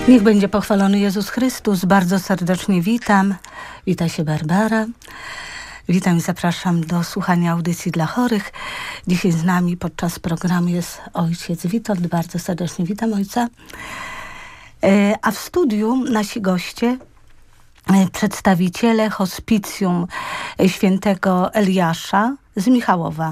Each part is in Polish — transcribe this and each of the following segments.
Niech będzie pochwalony Jezus Chrystus. Bardzo serdecznie witam. Wita się Barbara. Witam i zapraszam do słuchania audycji dla chorych. Dzisiaj z nami podczas programu jest ojciec Witold. Bardzo serdecznie witam ojca. A w studiu nasi goście, przedstawiciele hospicjum świętego Eliasza z Michałowa.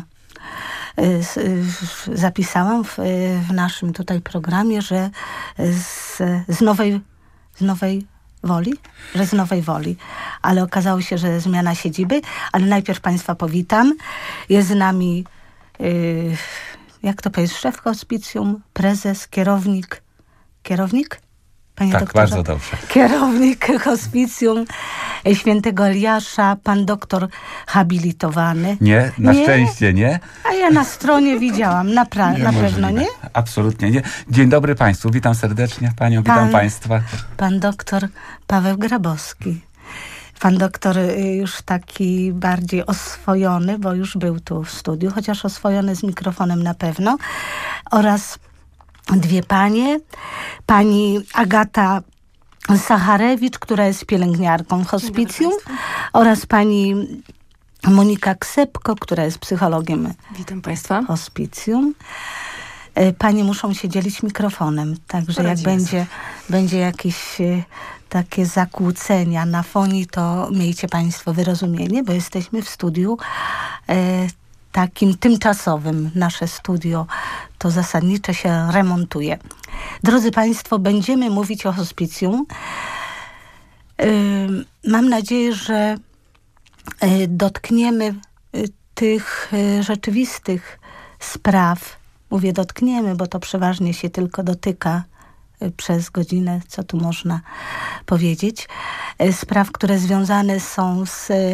Zapisałam w naszym tutaj programie, że z Nowej Woli, ale okazało się, że zmiana siedziby, ale najpierw Państwa powitam. Jest z nami, jak to powiedzieć, szef hospicjum, prezes, kierownik? Panie tak, doktorze? bardzo dobrze. Kierownik hospicjum świętego Eliasza, pan doktor habilitowany. Nie, na szczęście nie. A ja na stronie widziałam, na pewno nie? Absolutnie nie. Dzień dobry Państwu, witam serdecznie Panią, witam Państwa. Pan doktor Paweł Grabowski. Pan doktor już taki bardziej oswojony, bo już był tu w studiu, chociaż oswojony z mikrofonem na pewno. Oraz dwie panie. Pani Agata Sacharewicz, która jest pielęgniarką w hospicjum, oraz pani Monika Ksepko, która jest psychologiem. Witam Państwa. Hospicjum. Panie muszą się dzielić mikrofonem, także jak będzie jakieś takie zakłócenia na fonii, to miejcie Państwo wyrozumienie, bo jesteśmy w studiu takim tymczasowym. Nasze studio to zasadniczo się remontuje. Drodzy Państwo, będziemy mówić o hospicjum. Mam nadzieję, że dotkniemy tych rzeczywistych spraw. Mówię dotkniemy, bo to przeważnie się tylko dotyka przez godzinę, co tu można powiedzieć. Spraw, które związane są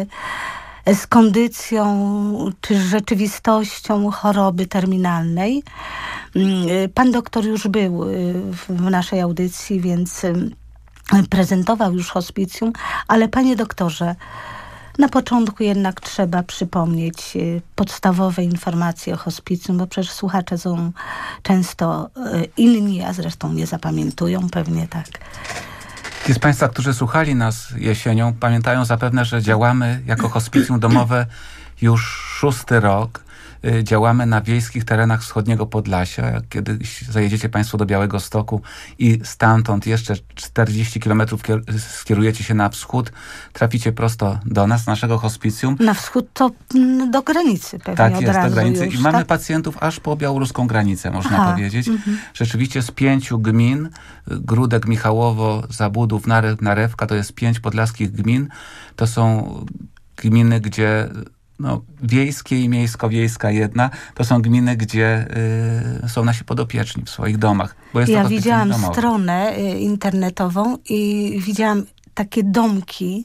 z kondycją czy z rzeczywistością choroby terminalnej. Pan doktor już był w naszej audycji, więc prezentował już hospicjum, ale panie doktorze, na początku jednak trzeba przypomnieć podstawowe informacje o hospicjum, bo przecież słuchacze są często inni, a zresztą nie zapamiętują, pewnie tak. Ci z Państwa, którzy słuchali nas jesienią, pamiętają zapewne, że działamy jako hospicjum domowe już 6. rok. Działamy na wiejskich terenach wschodniego Podlasia. Jak kiedyś zajedziecie Państwo do Białegostoku i stamtąd jeszcze 40 kilometrów skierujecie się na wschód, traficie prosto do nas, naszego hospicjum. Na wschód to do granicy pewnie. Tak jest, do granicy. Już, i mamy tak? pacjentów aż po białoruską granicę, można powiedzieć. Rzeczywiście z 5 gmin, Gródek, Michałowo, Zabudów, Narewka, to jest 5 podlaskich gmin. To są gminy, gdzie wiejskie i miejsko-wiejska jedna, to są gminy, gdzie są nasi podopieczni w swoich domach. Bo jest ja to widziałam domowe. stronę internetową i widziałam takie domki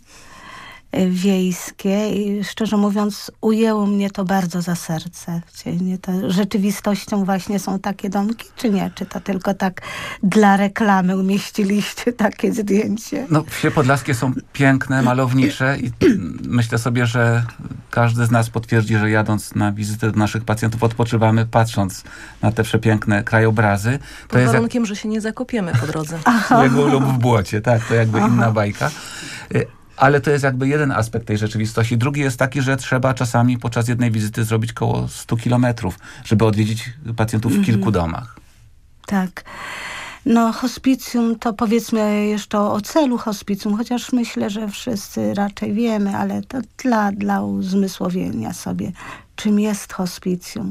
wiejskie i szczerze mówiąc ujęło mnie to bardzo za serce. Nie, to rzeczywistością właśnie są takie domki, czy nie? Czy to tylko tak dla reklamy umieściliście takie zdjęcie? Wsie podlaskie są piękne, malownicze i myślę sobie, że każdy z nas potwierdzi, że jadąc na wizytę do naszych pacjentów odpoczywamy patrząc na te przepiękne krajobrazy. Pod warunkiem, że się nie zakopiemy po drodze. Lub w błocie, tak, to jakby inna bajka. Ale to jest jakby jeden aspekt tej rzeczywistości. Drugi jest taki, że trzeba czasami podczas jednej wizyty zrobić około 100 kilometrów, żeby odwiedzić pacjentów w kilku domach. Tak. Hospicjum to powiedzmy jeszcze o celu hospicjum, chociaż myślę, że wszyscy raczej wiemy, ale to dla uzmysłowienia sobie, czym jest hospicjum.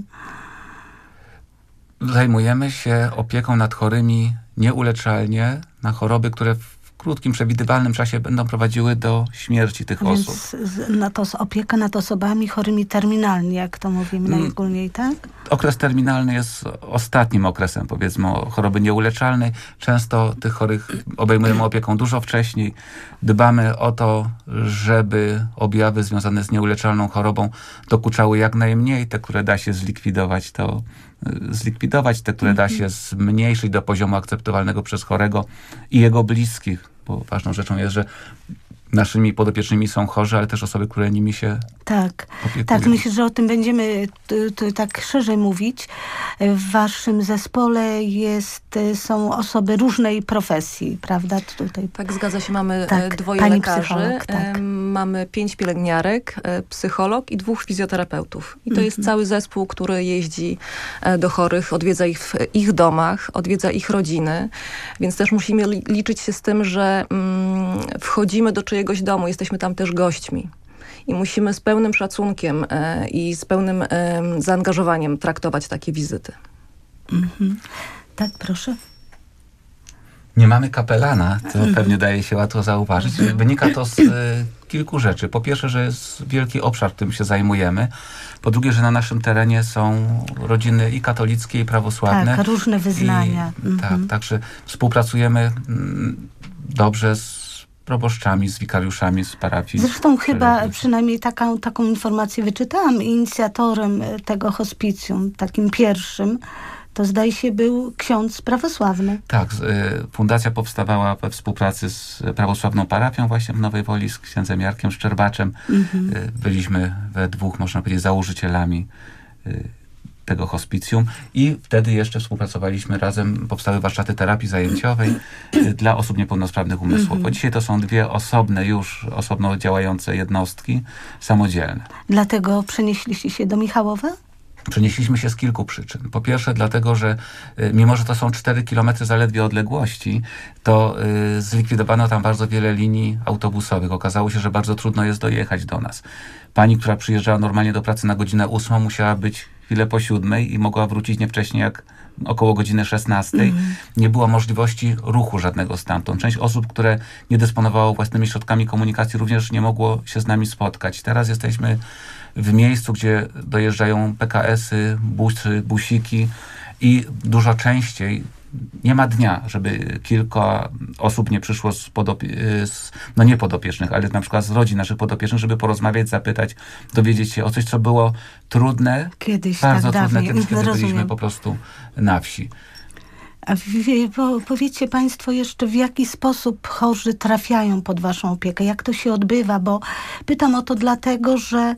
Zajmujemy się opieką nad chorymi nieuleczalnie na choroby, które w krótkim, przewidywalnym czasie będą prowadziły do śmierci tych osób. Więc opieka nad osobami chorymi terminalnie, jak to mówimy najogólniej, tak? Okres terminalny jest ostatnim okresem, powiedzmy, choroby nieuleczalnej. Często tych chorych obejmujemy opieką dużo wcześniej. Dbamy o to, żeby objawy związane z nieuleczalną chorobą dokuczały jak najmniej. Te, które da się zlikwidować, te, które da się zmniejszyć do poziomu akceptowalnego przez chorego i jego bliskich. Bo ważną rzeczą jest, że naszymi podopiecznymi są chorzy, ale też osoby, które nimi się opiekują. Tak, myślę, że o tym będziemy tak szerzej mówić. W waszym zespole są osoby różnej profesji, prawda? Tutaj. Tak, zgadza się. Mamy dwoje pani lekarzy, psycholog, tak. Mamy 5 pielęgniarek, psycholog i 2 fizjoterapeutów. I to jest cały zespół, który jeździ do chorych, odwiedza ich w ich domach, odwiedza ich rodziny. Więc też musimy liczyć się z tym, że wchodzimy do czyjegoś domu, jesteśmy tam też gośćmi. I musimy z pełnym szacunkiem i z pełnym zaangażowaniem traktować takie wizyty. Tak, proszę. Nie mamy kapelana, co pewnie daje się łatwo zauważyć. Wynika to z kilku rzeczy. Po pierwsze, że jest wielki obszar, którym się zajmujemy. Po drugie, że na naszym terenie są rodziny i katolickie, i prawosławne. Tak, różne wyznania. Tak, także współpracujemy dobrze z proboszczami, z wikariuszami, z parafii. Zresztą chyba przynajmniej taką informację wyczytałam. Inicjatorem tego hospicjum, takim pierwszym, to zdaje się był ksiądz prawosławny. Tak, fundacja powstawała we współpracy z prawosławną parafią właśnie w Nowej Woli, z księdzem Jarkiem Szczerbaczem. Byliśmy we dwóch, można powiedzieć, założycielami tego hospicjum i wtedy jeszcze współpracowaliśmy razem, powstały warsztaty terapii zajęciowej dla osób niepełnosprawnych umysłowo. Dzisiaj to są dwie osobno działające jednostki, samodzielne. Dlatego przenieśliście się do Michałowa? Przenieśliśmy się z kilku przyczyn. Po pierwsze dlatego, że mimo, że to są 4 kilometry zaledwie odległości, to zlikwidowano tam bardzo wiele linii autobusowych. Okazało się, że bardzo trudno jest dojechać do nas. Pani, która przyjeżdżała normalnie do pracy na godzinę 8, musiała być chwilę po 7 i mogła wrócić nie wcześniej jak około godziny 16. Nie było możliwości ruchu żadnego stamtąd. Część osób, które nie dysponowało własnymi środkami komunikacji, również nie mogło się z nami spotkać. Teraz jesteśmy w miejscu, gdzie dojeżdżają PKS-y, busy, busiki i dużo częściej nie ma dnia, żeby kilka osób nie przyszło nie podopiecznych, ale na przykład z rodzin naszych podopiecznych, żeby porozmawiać, zapytać, dowiedzieć się o coś, co było trudne, kiedyś, bardzo tak, trudne dawniej. kiedy byliśmy po prostu na wsi. A powiedzcie państwo jeszcze, w jaki sposób chorzy trafiają pod waszą opiekę? Jak to się odbywa? Bo pytam o to dlatego, że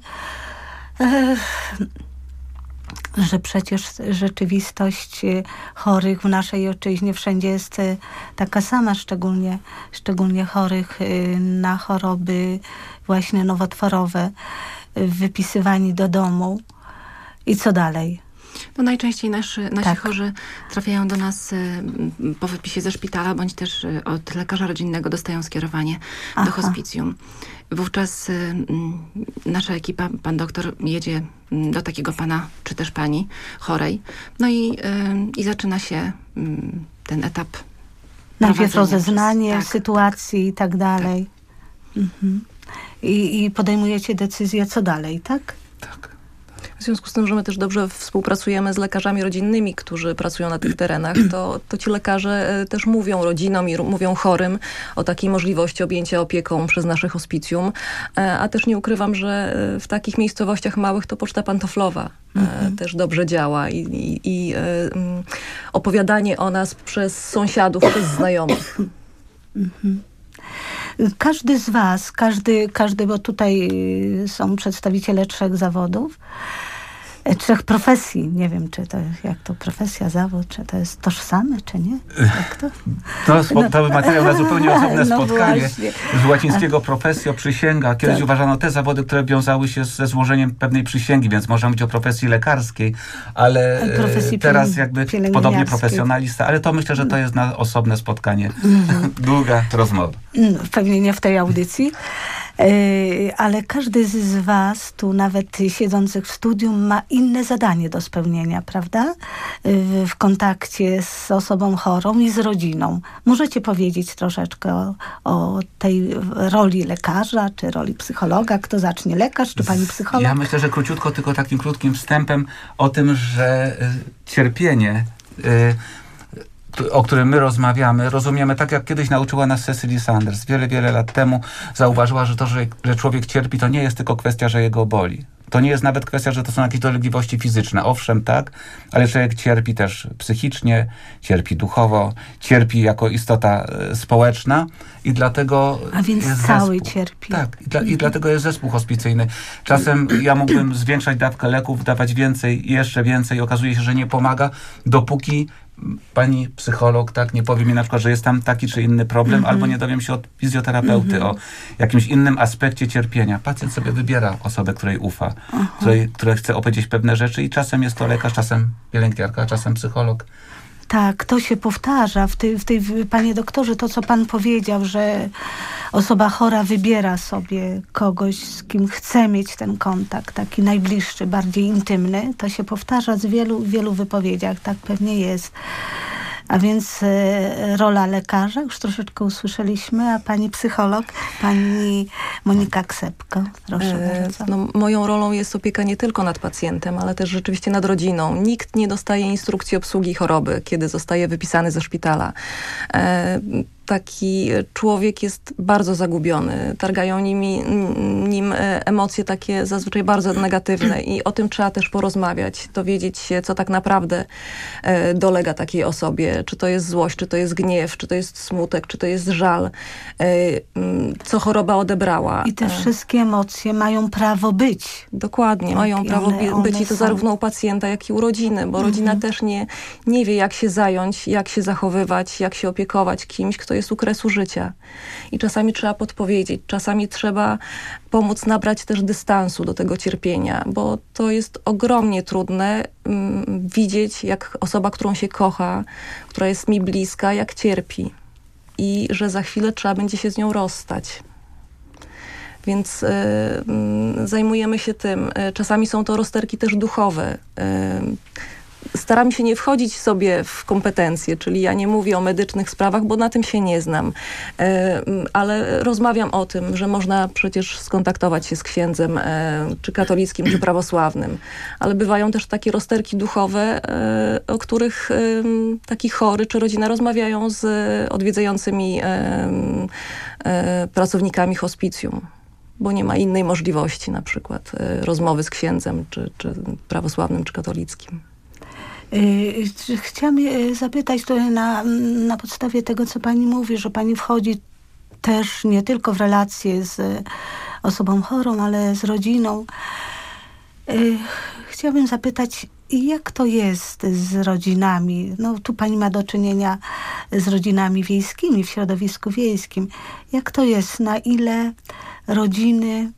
przecież rzeczywistość chorych w naszej ojczyźnie wszędzie jest taka sama, szczególnie chorych na choroby właśnie nowotworowe, wypisywani do domu. I co dalej? No najczęściej nasi chorzy trafiają do nas po wypisie ze szpitala, bądź też od lekarza rodzinnego dostają skierowanie do hospicjum. Wówczas nasza ekipa, pan doktor jedzie do takiego pana, czy też pani chorej. No i zaczyna się ten etap. Najpierw rozeznanie sytuacji i tak dalej. Tak. I podejmujecie decyzję, co dalej, tak? Tak. W związku z tym, że my też dobrze współpracujemy z lekarzami rodzinnymi, którzy pracują na tych terenach, to ci lekarze też mówią rodzinom i mówią chorym o takiej możliwości objęcia opieką przez nasze hospicjum. A też nie ukrywam, że w takich miejscowościach małych to poczta pantoflowa też dobrze działa i opowiadanie o nas przez sąsiadów, przez znajomych. Każdy z was, bo tutaj są przedstawiciele 3 zawodów, 3 profesji. Nie wiem, czy to jak to profesja, zawód, czy to jest tożsame, czy nie? Jak to? To by materiał na zupełnie osobne spotkanie. Właśnie. Z łacińskiego profesjo, przysięga. Kiedyś uważano te zawody, które wiązały się ze złożeniem pewnej przysięgi, więc można mówić o profesji lekarskiej, ale teraz jakby podobnie profesjonalista. Ale to myślę, że to jest na osobne spotkanie. Długa rozmowa. Pewnie nie w tej audycji. Ale każdy z was, tu nawet siedzących w studium, ma inne zadanie do spełnienia, prawda? W kontakcie z osobą chorą i z rodziną. Możecie powiedzieć troszeczkę o tej roli lekarza, czy roli psychologa? Kto zacznie? Lekarz, czy pani psycholog? Ja myślę, że króciutko, tylko takim krótkim wstępem o tym, że cierpienie, o którym my rozmawiamy, rozumiemy tak, jak kiedyś nauczyła nas Cecily Saunders. Wiele lat temu zauważyła, że to, że człowiek cierpi, to nie jest tylko kwestia, że jego boli. To nie jest nawet kwestia, że to są jakieś dolegliwości fizyczne. Owszem, tak, ale człowiek cierpi też psychicznie, cierpi duchowo, cierpi jako istota społeczna i dlatego a więc jest cały zespół. cierpi. Tak, i dlatego jest zespół hospicyjny. Czasem ja mógłbym zwiększać dawkę leków, dawać więcej i jeszcze więcej. Okazuje się, że nie pomaga, dopóki pani psycholog tak nie powie mi na przykład, że jest tam taki czy inny problem, albo nie dowiem się od fizjoterapeuty o jakimś innym aspekcie cierpienia. Pacjent sobie wybiera osobę, której ufa, której chce opowiedzieć pewne rzeczy i czasem jest to lekarz, czasem pielęgniarka, czasem psycholog. Tak, to się powtarza. Panie doktorze, to co pan powiedział, że osoba chora wybiera sobie kogoś, z kim chce mieć ten kontakt, taki najbliższy, bardziej intymny, to się powtarza w wielu wypowiedziach. Tak pewnie jest. A więc rola lekarza, już troszeczkę usłyszeliśmy, a pani psycholog, pani Monika Ksepko, proszę bardzo. No, moją rolą jest opieka nie tylko nad pacjentem, ale też rzeczywiście nad rodziną. Nikt nie dostaje instrukcji obsługi choroby, kiedy zostaje wypisany ze szpitala. Taki człowiek jest bardzo zagubiony. Targają nim emocje takie zazwyczaj bardzo negatywne i o tym trzeba też porozmawiać, dowiedzieć się, co tak naprawdę dolega takiej osobie. Czy to jest złość, czy to jest gniew, czy to jest smutek, czy to jest żal, co choroba odebrała. I te wszystkie emocje mają prawo być. Dokładnie, mają prawo być i to zarówno u pacjenta, jak i u rodziny, bo rodzina też nie wie, jak się zająć, jak się zachowywać, jak się opiekować kimś, kto jest u kresu życia. I czasami trzeba podpowiedzieć, czasami trzeba pomóc nabrać też dystansu do tego cierpienia, bo to jest ogromnie trudne widzieć, jak osoba, którą się kocha, która jest mi bliska, jak cierpi. I że za chwilę trzeba będzie się z nią rozstać. Więc zajmujemy się tym. Czasami są to rozterki też duchowe. Staram się nie wchodzić sobie w kompetencje, czyli ja nie mówię o medycznych sprawach, bo na tym się nie znam. Ale rozmawiam o tym, że można przecież skontaktować się z księdzem, czy katolickim, czy prawosławnym. Ale bywają też takie rozterki duchowe, o których taki chory czy rodzina rozmawiają z odwiedzającymi pracownikami hospicjum, bo nie ma innej możliwości, na przykład rozmowy z księdzem, czy prawosławnym, czy katolickim. Chciałam zapytać tutaj na podstawie tego, co pani mówi, że pani wchodzi też nie tylko w relacje z osobą chorą, ale z rodziną. Chciałabym zapytać, jak to jest z rodzinami? No, tu pani ma do czynienia z rodzinami wiejskimi, w środowisku wiejskim. Jak to jest? Na ile rodziny...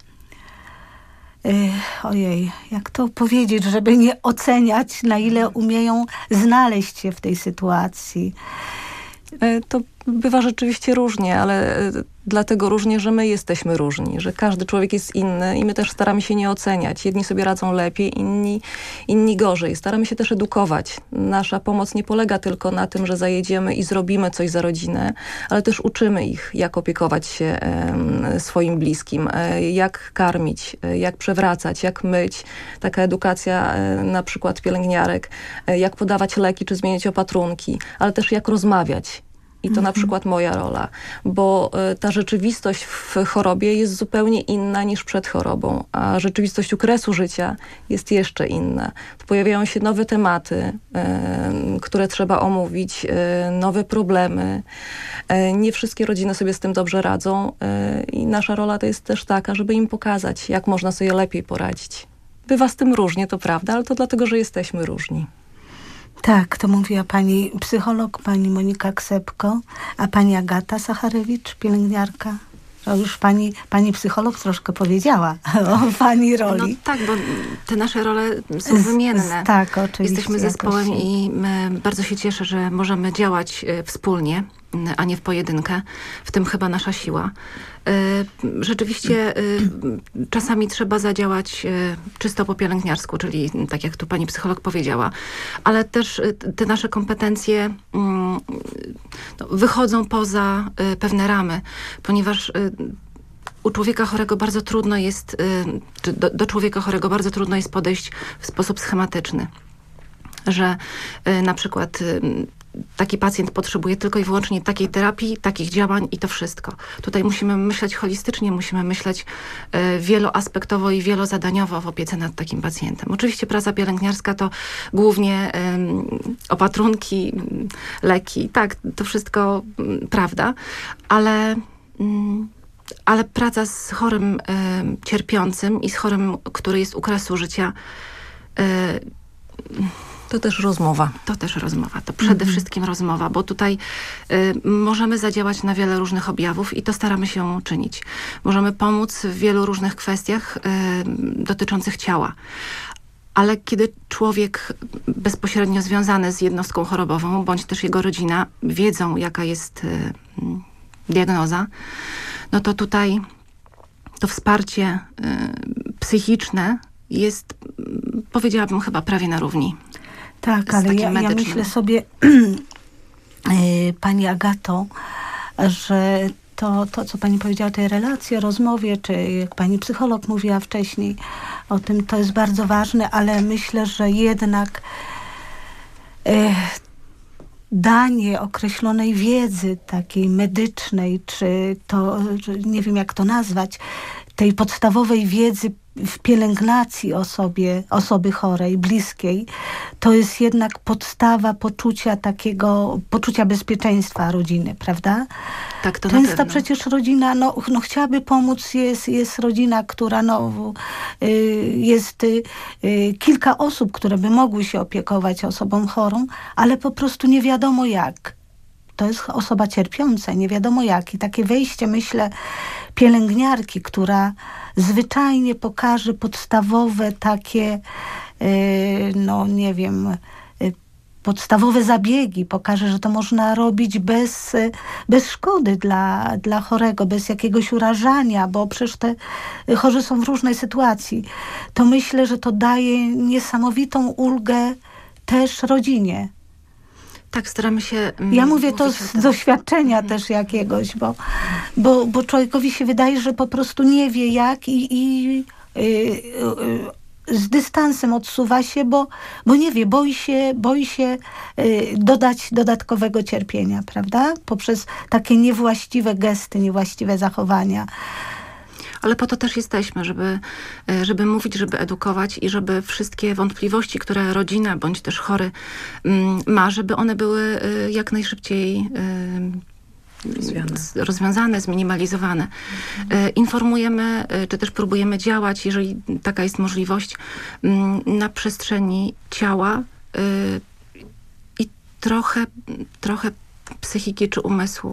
jak to powiedzieć, żeby nie oceniać, na ile umieją znaleźć się w tej sytuacji? To bywa rzeczywiście różnie, ale dlatego różnie, że my jesteśmy różni, że każdy człowiek jest inny i my też staramy się nie oceniać. Jedni sobie radzą lepiej, inni gorzej. Staramy się też edukować. Nasza pomoc nie polega tylko na tym, że zajedziemy i zrobimy coś za rodzinę, ale też uczymy ich, jak opiekować się swoim bliskim, jak karmić, jak przewracać, jak myć. Taka edukacja na przykład pielęgniarek, jak podawać leki, czy zmieniać opatrunki, ale też jak rozmawiać. I to na przykład moja rola, bo ta rzeczywistość w chorobie jest zupełnie inna niż przed chorobą, a rzeczywistość u kresu życia jest jeszcze inna. Pojawiają się nowe tematy, które trzeba omówić, nowe problemy. Nie wszystkie rodziny sobie z tym dobrze radzą i nasza rola to jest też taka, żeby im pokazać, jak można sobie lepiej poradzić. Bywa z tym różnie, to prawda, ale to dlatego, że jesteśmy różni. Tak, to mówiła pani psycholog, pani Monika Ksepko, a pani Agata Sacharewicz, pielęgniarka. To już pani psycholog troszkę powiedziała o pani roli. No tak, bo te nasze role są wymienne. Tak, oczywiście. Jesteśmy zespołem i bardzo się cieszę, że możemy działać wspólnie, a nie w pojedynkę. W tym chyba nasza siła. Rzeczywiście czasami trzeba zadziałać czysto po pielęgniarsku, czyli tak jak tu pani psycholog powiedziała, ale też te nasze kompetencje wychodzą poza pewne ramy, ponieważ u człowieka chorego bardzo trudno jest, czy do człowieka chorego bardzo trudno jest podejść w sposób schematyczny. Że na przykład taki pacjent potrzebuje tylko i wyłącznie takiej terapii, takich działań i to wszystko. Tutaj musimy myśleć holistycznie, musimy myśleć wieloaspektowo i wielozadaniowo w opiece nad takim pacjentem. Oczywiście praca pielęgniarska to głównie opatrunki, leki, tak, to wszystko prawda, ale praca z chorym cierpiącym i z chorym, który jest u kresu życia, to też rozmowa. To też rozmowa. To przede wszystkim rozmowa, bo tutaj możemy zadziałać na wiele różnych objawów i to staramy się czynić. Możemy pomóc w wielu różnych kwestiach dotyczących ciała. Ale kiedy człowiek bezpośrednio związany z jednostką chorobową, bądź też jego rodzina, wiedzą, jaka jest diagnoza, no to tutaj to wsparcie psychiczne jest, powiedziałabym, chyba prawie na równi. Tak, ale ja myślę sobie, pani Agato, że to, co pani powiedziała o tej relacji, o rozmowie, czy jak pani psycholog mówiła wcześniej o tym, to jest bardzo ważne, ale myślę, że jednak danie określonej wiedzy takiej medycznej, czy to, nie wiem jak to nazwać, tej podstawowej wiedzy w pielęgnacji osoby chorej, bliskiej, to jest jednak podstawa poczucia bezpieczeństwa rodziny, prawda? Tak, to często przecież rodzina, chciałaby pomóc, jest rodzina, która jest kilka osób, które by mogły się opiekować osobą chorą, ale po prostu nie wiadomo jak. To jest osoba cierpiąca, nie wiadomo jak. I takie wejście, myślę, pielęgniarki, która zwyczajnie pokaże podstawowe takie, podstawowe zabiegi, pokaże, że to można robić bez szkody dla chorego, bez jakiegoś urażania, bo przecież te chorzy są w różnej sytuacji. To myślę, że to daje niesamowitą ulgę też rodzinie. Tak, staramy się... Ja mówię to z doświadczenia też jakiegoś, bo człowiekowi się wydaje, że po prostu nie wie jak i z dystansem odsuwa się, bo nie wie, boi się dodać dodatkowego cierpienia, prawda? Poprzez takie niewłaściwe gesty, niewłaściwe zachowania. Ale po to też jesteśmy, żeby mówić, żeby edukować i żeby wszystkie wątpliwości, które rodzina bądź też chory ma, żeby one były jak najszybciej rozwiązane, zminimalizowane. Informujemy, czy też próbujemy działać, jeżeli taka jest możliwość, na przestrzeni ciała i trochę psychiki czy umysłu.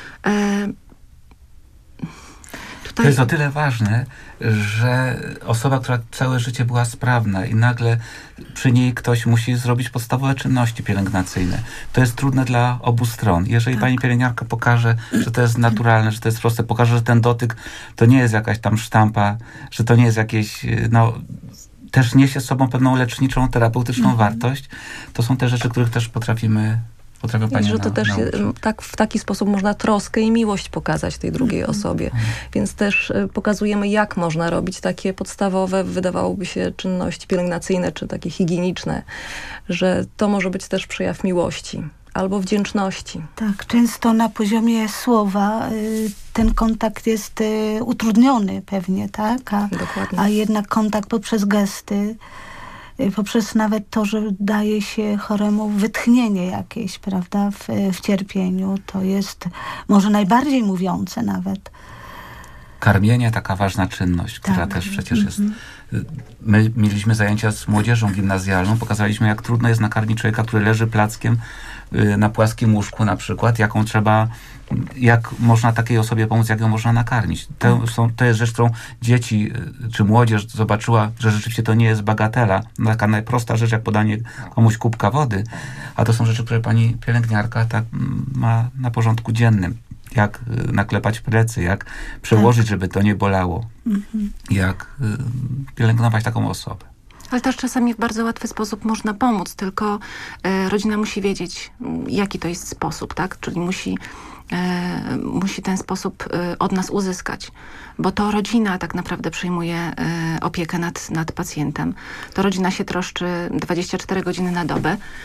To jest o tyle ważne, że osoba, która całe życie była sprawna i nagle przy niej ktoś musi zrobić podstawowe czynności pielęgnacyjne. To jest trudne dla obu stron. Jeżeli pani pielęgniarka pokaże, że to jest naturalne, że to jest proste, pokaże, że ten dotyk to nie jest jakaś tam sztampa, że to nie jest jakieś, też niesie z sobą pewną leczniczą, terapeutyczną wartość, to są te rzeczy, których też potrafią pani że to też w taki sposób można troskę i miłość pokazać tej drugiej osobie. Więc też pokazujemy, jak można robić takie podstawowe, wydawałoby się, czynności pielęgnacyjne, czy takie higieniczne, że to może być też przejaw miłości albo wdzięczności. Tak, często na poziomie słowa ten kontakt jest utrudniony pewnie, tak? Dokładnie. A jednak kontakt poprzez gesty, poprzez nawet to, że daje się choremu wytchnienie jakieś, prawda, w cierpieniu. To jest może najbardziej mówiące nawet. Karmienie, taka ważna czynność, która też przecież jest... My mieliśmy zajęcia z młodzieżą gimnazjalną, pokazaliśmy, jak trudno jest nakarmić człowieka, który leży plackiem na płaskim łóżku na przykład, jak można takiej osobie pomóc, jak ją można nakarmić. To jest rzecz, którą dzieci czy młodzież zobaczyła, że rzeczywiście to nie jest bagatela. Taka najprosta rzecz, jak podanie komuś kubka wody, a to są rzeczy, które pani pielęgniarka tak ma na porządku dziennym. Jak naklepać plecy, jak przełożyć, żeby to nie bolało. Jak pielęgnować taką osobę. Ale też czasami w bardzo łatwy sposób można pomóc, tylko rodzina musi wiedzieć, jaki to jest sposób, tak? Czyli musi ten sposób od nas uzyskać, bo to rodzina tak naprawdę przejmuje opiekę nad pacjentem. To rodzina się troszczy 24 godziny na dobę,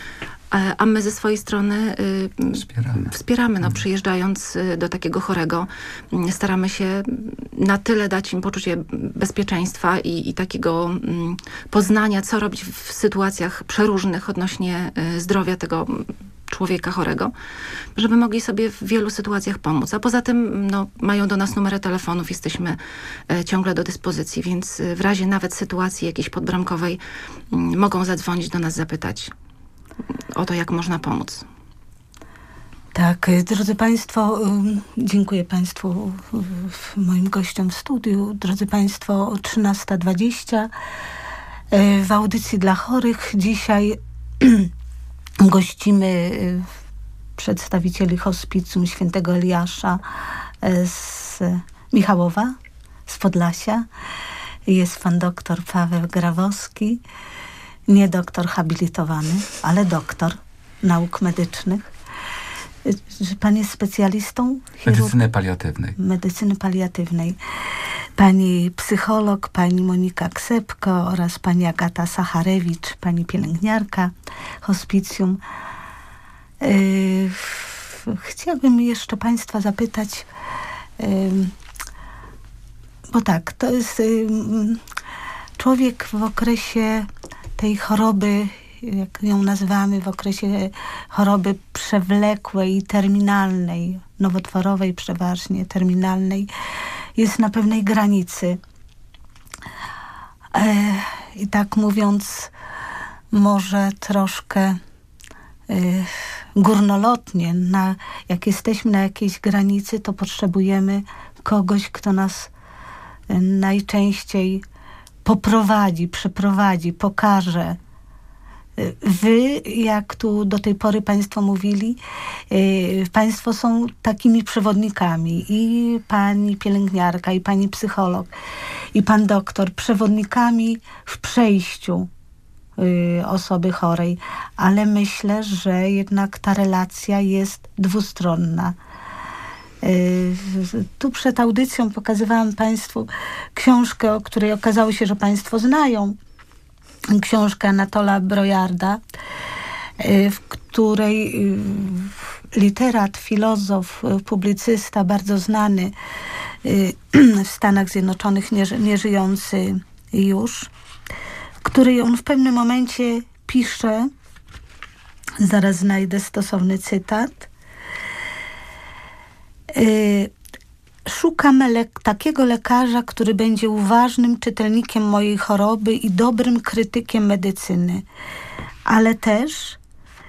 A my ze swojej strony wspieramy Mhm. przyjeżdżając do takiego chorego. Staramy się na tyle dać im poczucie bezpieczeństwa i takiego poznania, co robić w sytuacjach przeróżnych odnośnie zdrowia tego człowieka chorego, żeby mogli sobie w wielu sytuacjach pomóc. A poza tym mają do nas numery telefonów, jesteśmy ciągle do dyspozycji, więc w razie nawet sytuacji jakiejś podbramkowej mogą zadzwonić do nas, zapytać o to, jak można pomóc. Tak, drodzy Państwo, dziękuję Państwu, moim gościom w studiu. Drodzy Państwo, 13:20 w audycji dla chorych. Dzisiaj gościmy przedstawicieli Hospicjum Świętego Eliasza z Michałowa, z Podlasia. Jest pan doktor Paweł Grabowski, nie doktor habilitowany, ale doktor nauk medycznych. Pan jest specjalistą medycyny paliatywnej. Pani psycholog, pani Monika Ksepko oraz pani Agata Sacharewicz, pani pielęgniarka Hospicjum. Chciałabym jeszcze Państwa zapytać, bo tak, to jest człowiek w okresie tej choroby, jak ją nazywamy, w okresie choroby przewlekłej i terminalnej, nowotworowej przeważnie, terminalnej, jest na pewnej granicy. I tak mówiąc, może troszkę górnolotnie, jak jesteśmy na jakiejś granicy, to potrzebujemy kogoś, kto nas najczęściej poprowadzi, przeprowadzi, pokaże. Wy, jak tu do tej pory Państwo mówili, Państwo są takimi przewodnikami, i pani pielęgniarka, i pani psycholog, i pan doktor, przewodnikami w przejściu osoby chorej, ale myślę, że jednak ta relacja jest dwustronna. Tu przed audycją pokazywałam Państwu książkę, o której okazało się, że Państwo znają. Książkę Anatola Brojarda, w której literat, filozof, publicysta, bardzo znany w Stanach Zjednoczonych, nieżyjący już, w której on w pewnym momencie pisze, zaraz znajdę stosowny cytat, szukam takiego lekarza, który będzie uważnym czytelnikiem mojej choroby i dobrym krytykiem medycyny. Ale też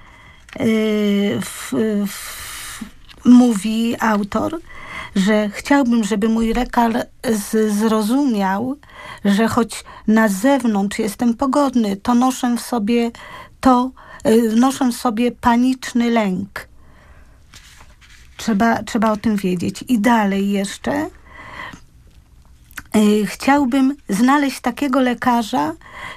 mówi autor, że chciałbym, żeby mój lekarz zrozumiał, że choć na zewnątrz jestem pogodny, to noszę w sobie paniczny lęk. Trzeba o tym wiedzieć. I dalej jeszcze chciałbym znaleźć takiego lekarza,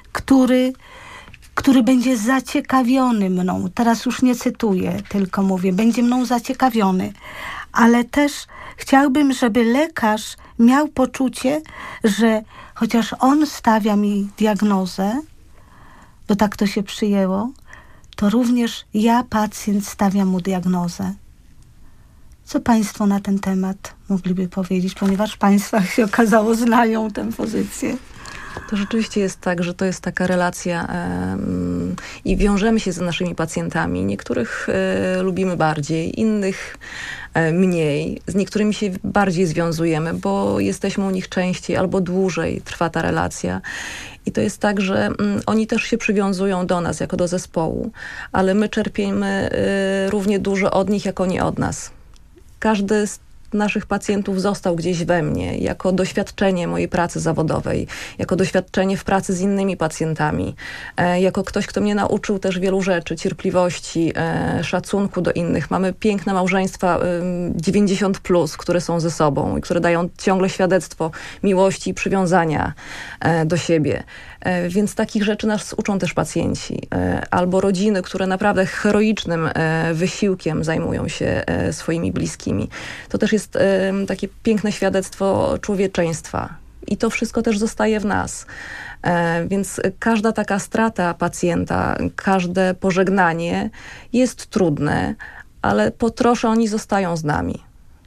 który będzie zaciekawiony mną. Teraz już nie cytuję, tylko mówię, będzie mną zaciekawiony. Ale też chciałbym, żeby lekarz miał poczucie, że chociaż on stawia mi diagnozę, bo tak to się przyjęło, to również ja, pacjent, stawiam mu diagnozę. Co Państwo na ten temat mogliby powiedzieć, ponieważ Państwo, jak się okazało, znają tę pozycję? To rzeczywiście jest tak, że to jest taka relacja i wiążemy się z naszymi pacjentami. Niektórych lubimy bardziej, innych mniej. Z niektórymi się bardziej związujemy, bo jesteśmy u nich częściej albo dłużej trwa ta relacja. I to jest tak, że oni też się przywiązują do nas jako do zespołu, ale my czerpiemy równie dużo od nich, jak oni od nas. Każdy z naszych pacjentów został gdzieś we mnie, jako doświadczenie mojej pracy zawodowej, jako doświadczenie w pracy z innymi pacjentami, jako ktoś, kto mnie nauczył też wielu rzeczy, cierpliwości, szacunku do innych. Mamy piękne małżeństwa 90+, które są ze sobą i które dają ciągle świadectwo miłości i przywiązania do siebie. Więc takich rzeczy nas uczą też pacjenci. Albo rodziny, które naprawdę heroicznym wysiłkiem zajmują się swoimi bliskimi. To też jest takie piękne świadectwo człowieczeństwa. I to wszystko też zostaje w nas. Więc każda taka strata pacjenta, każde pożegnanie jest trudne, ale po trosze oni zostają z nami.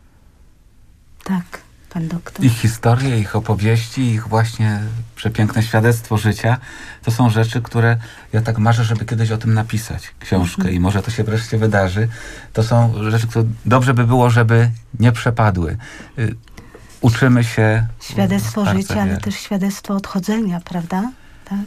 Tak, pan doktor. Ich historie, ich opowieści, ich właśnie przepiękne świadectwo życia, to są rzeczy, które ja tak marzę, żeby kiedyś o tym napisać książkę i może to się wreszcie wydarzy. To są rzeczy, które dobrze by było, żeby nie przepadły. Uczymy się. Świadectwo życia, ale też świadectwo odchodzenia, prawda? Tak.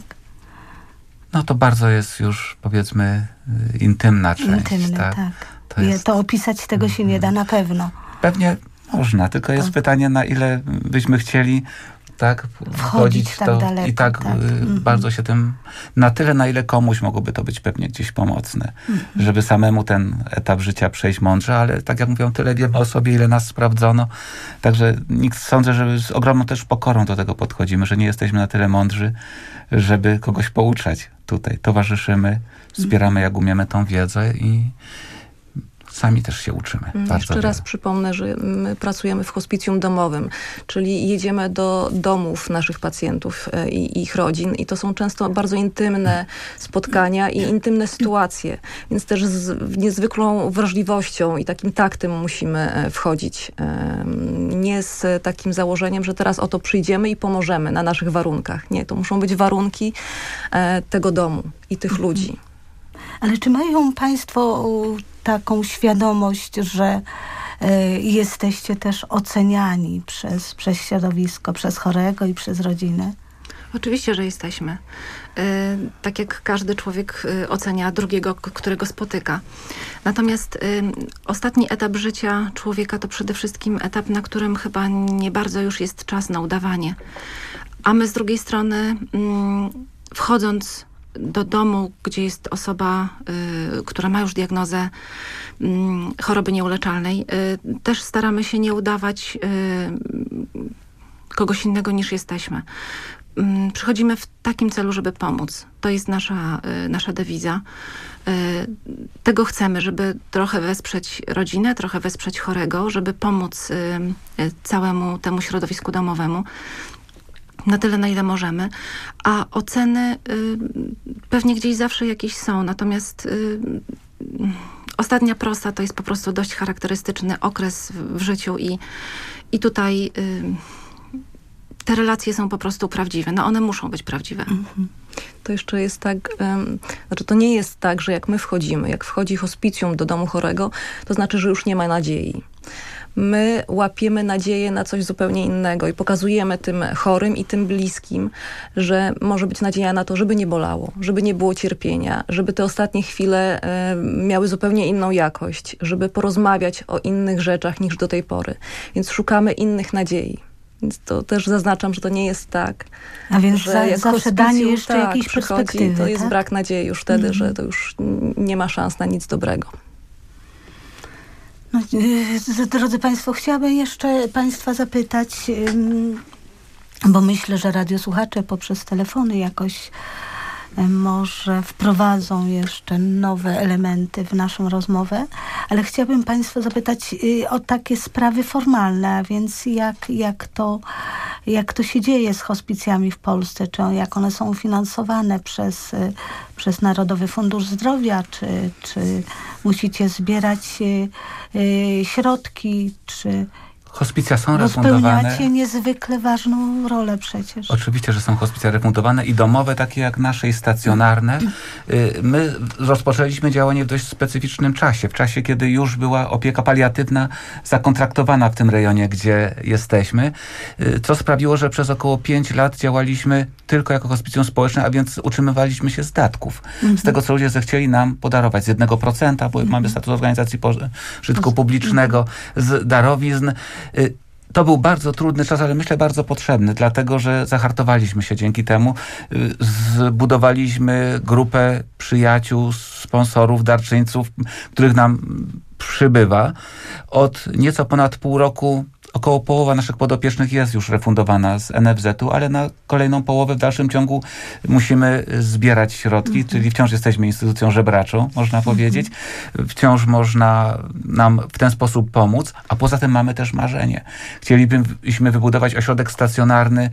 No to bardzo jest już, powiedzmy, intymna część. Intymne, tak. To opisać tego się nie da na pewno. Pewnie można, tylko jest pytanie, na ile byśmy chcieli wchodzić w tak to daleko, i tak bardzo się tym, na tyle, na ile komuś mogłoby to być pewnie gdzieś pomocne, żeby samemu ten etap życia przejść mądrze, ale tak jak mówią, tyle wiemy o sobie, ile nas sprawdzono, także sądzę, że z ogromną też pokorą do tego podchodzimy, że nie jesteśmy na tyle mądrzy, żeby kogoś pouczać tutaj. Towarzyszymy, wspieramy jak umiemy tą wiedzę i sami też się uczymy. Jeszcze raz przypomnę, że my pracujemy w hospicjum domowym, czyli jedziemy do domów naszych pacjentów i ich rodzin i to są często bardzo intymne spotkania i intymne sytuacje, więc też z niezwykłą wrażliwością i takim taktem musimy wchodzić. Nie z takim założeniem, że teraz oto przyjdziemy i pomożemy na naszych warunkach. Nie, to muszą być warunki tego domu i tych ludzi. Ale czy mają państwo taką świadomość, że jesteście też oceniani przez środowisko, przez chorego i przez rodzinę? Oczywiście, że jesteśmy. Tak jak każdy człowiek ocenia drugiego, którego spotyka. Natomiast ostatni etap życia człowieka to przede wszystkim etap, na którym chyba nie bardzo już jest czas na udawanie. A my z drugiej strony, wchodząc do domu, gdzie jest osoba, która ma już diagnozę choroby nieuleczalnej, też staramy się nie udawać kogoś innego niż jesteśmy. Przychodzimy w takim celu, żeby pomóc. To jest nasza dewiza. Tego chcemy, żeby trochę wesprzeć rodzinę, trochę wesprzeć chorego, żeby pomóc całemu temu środowisku domowemu. Na tyle, na ile możemy. A oceny pewnie gdzieś zawsze jakieś są. Natomiast ostatnia prosta to jest po prostu dość charakterystyczny okres w życiu i tutaj te relacje są po prostu prawdziwe. No one muszą być prawdziwe. To jeszcze jest tak, to nie jest tak, że jak my wchodzimy, jak wchodzi hospicjum do domu chorego, to znaczy, że już nie ma nadziei. My łapiemy nadzieję na coś zupełnie innego i pokazujemy tym chorym i tym bliskim, że może być nadzieja na to, żeby nie bolało, żeby nie było cierpienia, żeby te ostatnie chwile miały zupełnie inną jakość, żeby porozmawiać o innych rzeczach niż do tej pory. Więc szukamy innych nadziei. Więc to też zaznaczam, że to nie jest tak. A więc że jak zawsze danie jeszcze jakiejś perspektywy. To jest brak nadziei już wtedy, że to już nie ma szans na nic dobrego. No, drodzy Państwo, chciałabym jeszcze Państwa zapytać, bo myślę, że radiosłuchacze poprzez telefony jakoś może wprowadzą jeszcze nowe elementy w naszą rozmowę, ale chciałabym Państwa zapytać o takie sprawy formalne, a więc jak to się dzieje z hospicjami w Polsce, czy jak one są finansowane przez Narodowy Fundusz Zdrowia, czy musicie zbierać środki, czy... Hospicja są refundowane. Spełniacie niezwykle ważną rolę przecież. Oczywiście, że są hospicja refundowane i domowe, takie jak nasze, i stacjonarne. My rozpoczęliśmy działanie w dość specyficznym czasie. W czasie, kiedy już była opieka paliatywna zakontraktowana w tym rejonie, gdzie jesteśmy. Co sprawiło, że przez około 5 lat działaliśmy tylko jako hospicjum społeczne, a więc utrzymywaliśmy się z datków. Z tego, co ludzie zechcieli nam podarować. Z 1%, bo mamy status organizacji pożytku publicznego, z darowizn. To był bardzo trudny czas, ale myślę bardzo potrzebny, dlatego że zahartowaliśmy się dzięki temu. Zbudowaliśmy grupę przyjaciół, sponsorów, darczyńców, których nam przybywa. Od nieco ponad pół roku około połowa naszych podopiecznych jest już refundowana z NFZ-u, ale na kolejną połowę w dalszym ciągu musimy zbierać środki, czyli wciąż jesteśmy instytucją żebraczą, można powiedzieć. Wciąż można nam w ten sposób pomóc, a poza tym mamy też marzenie. Chcielibyśmy wybudować ośrodek stacjonarny,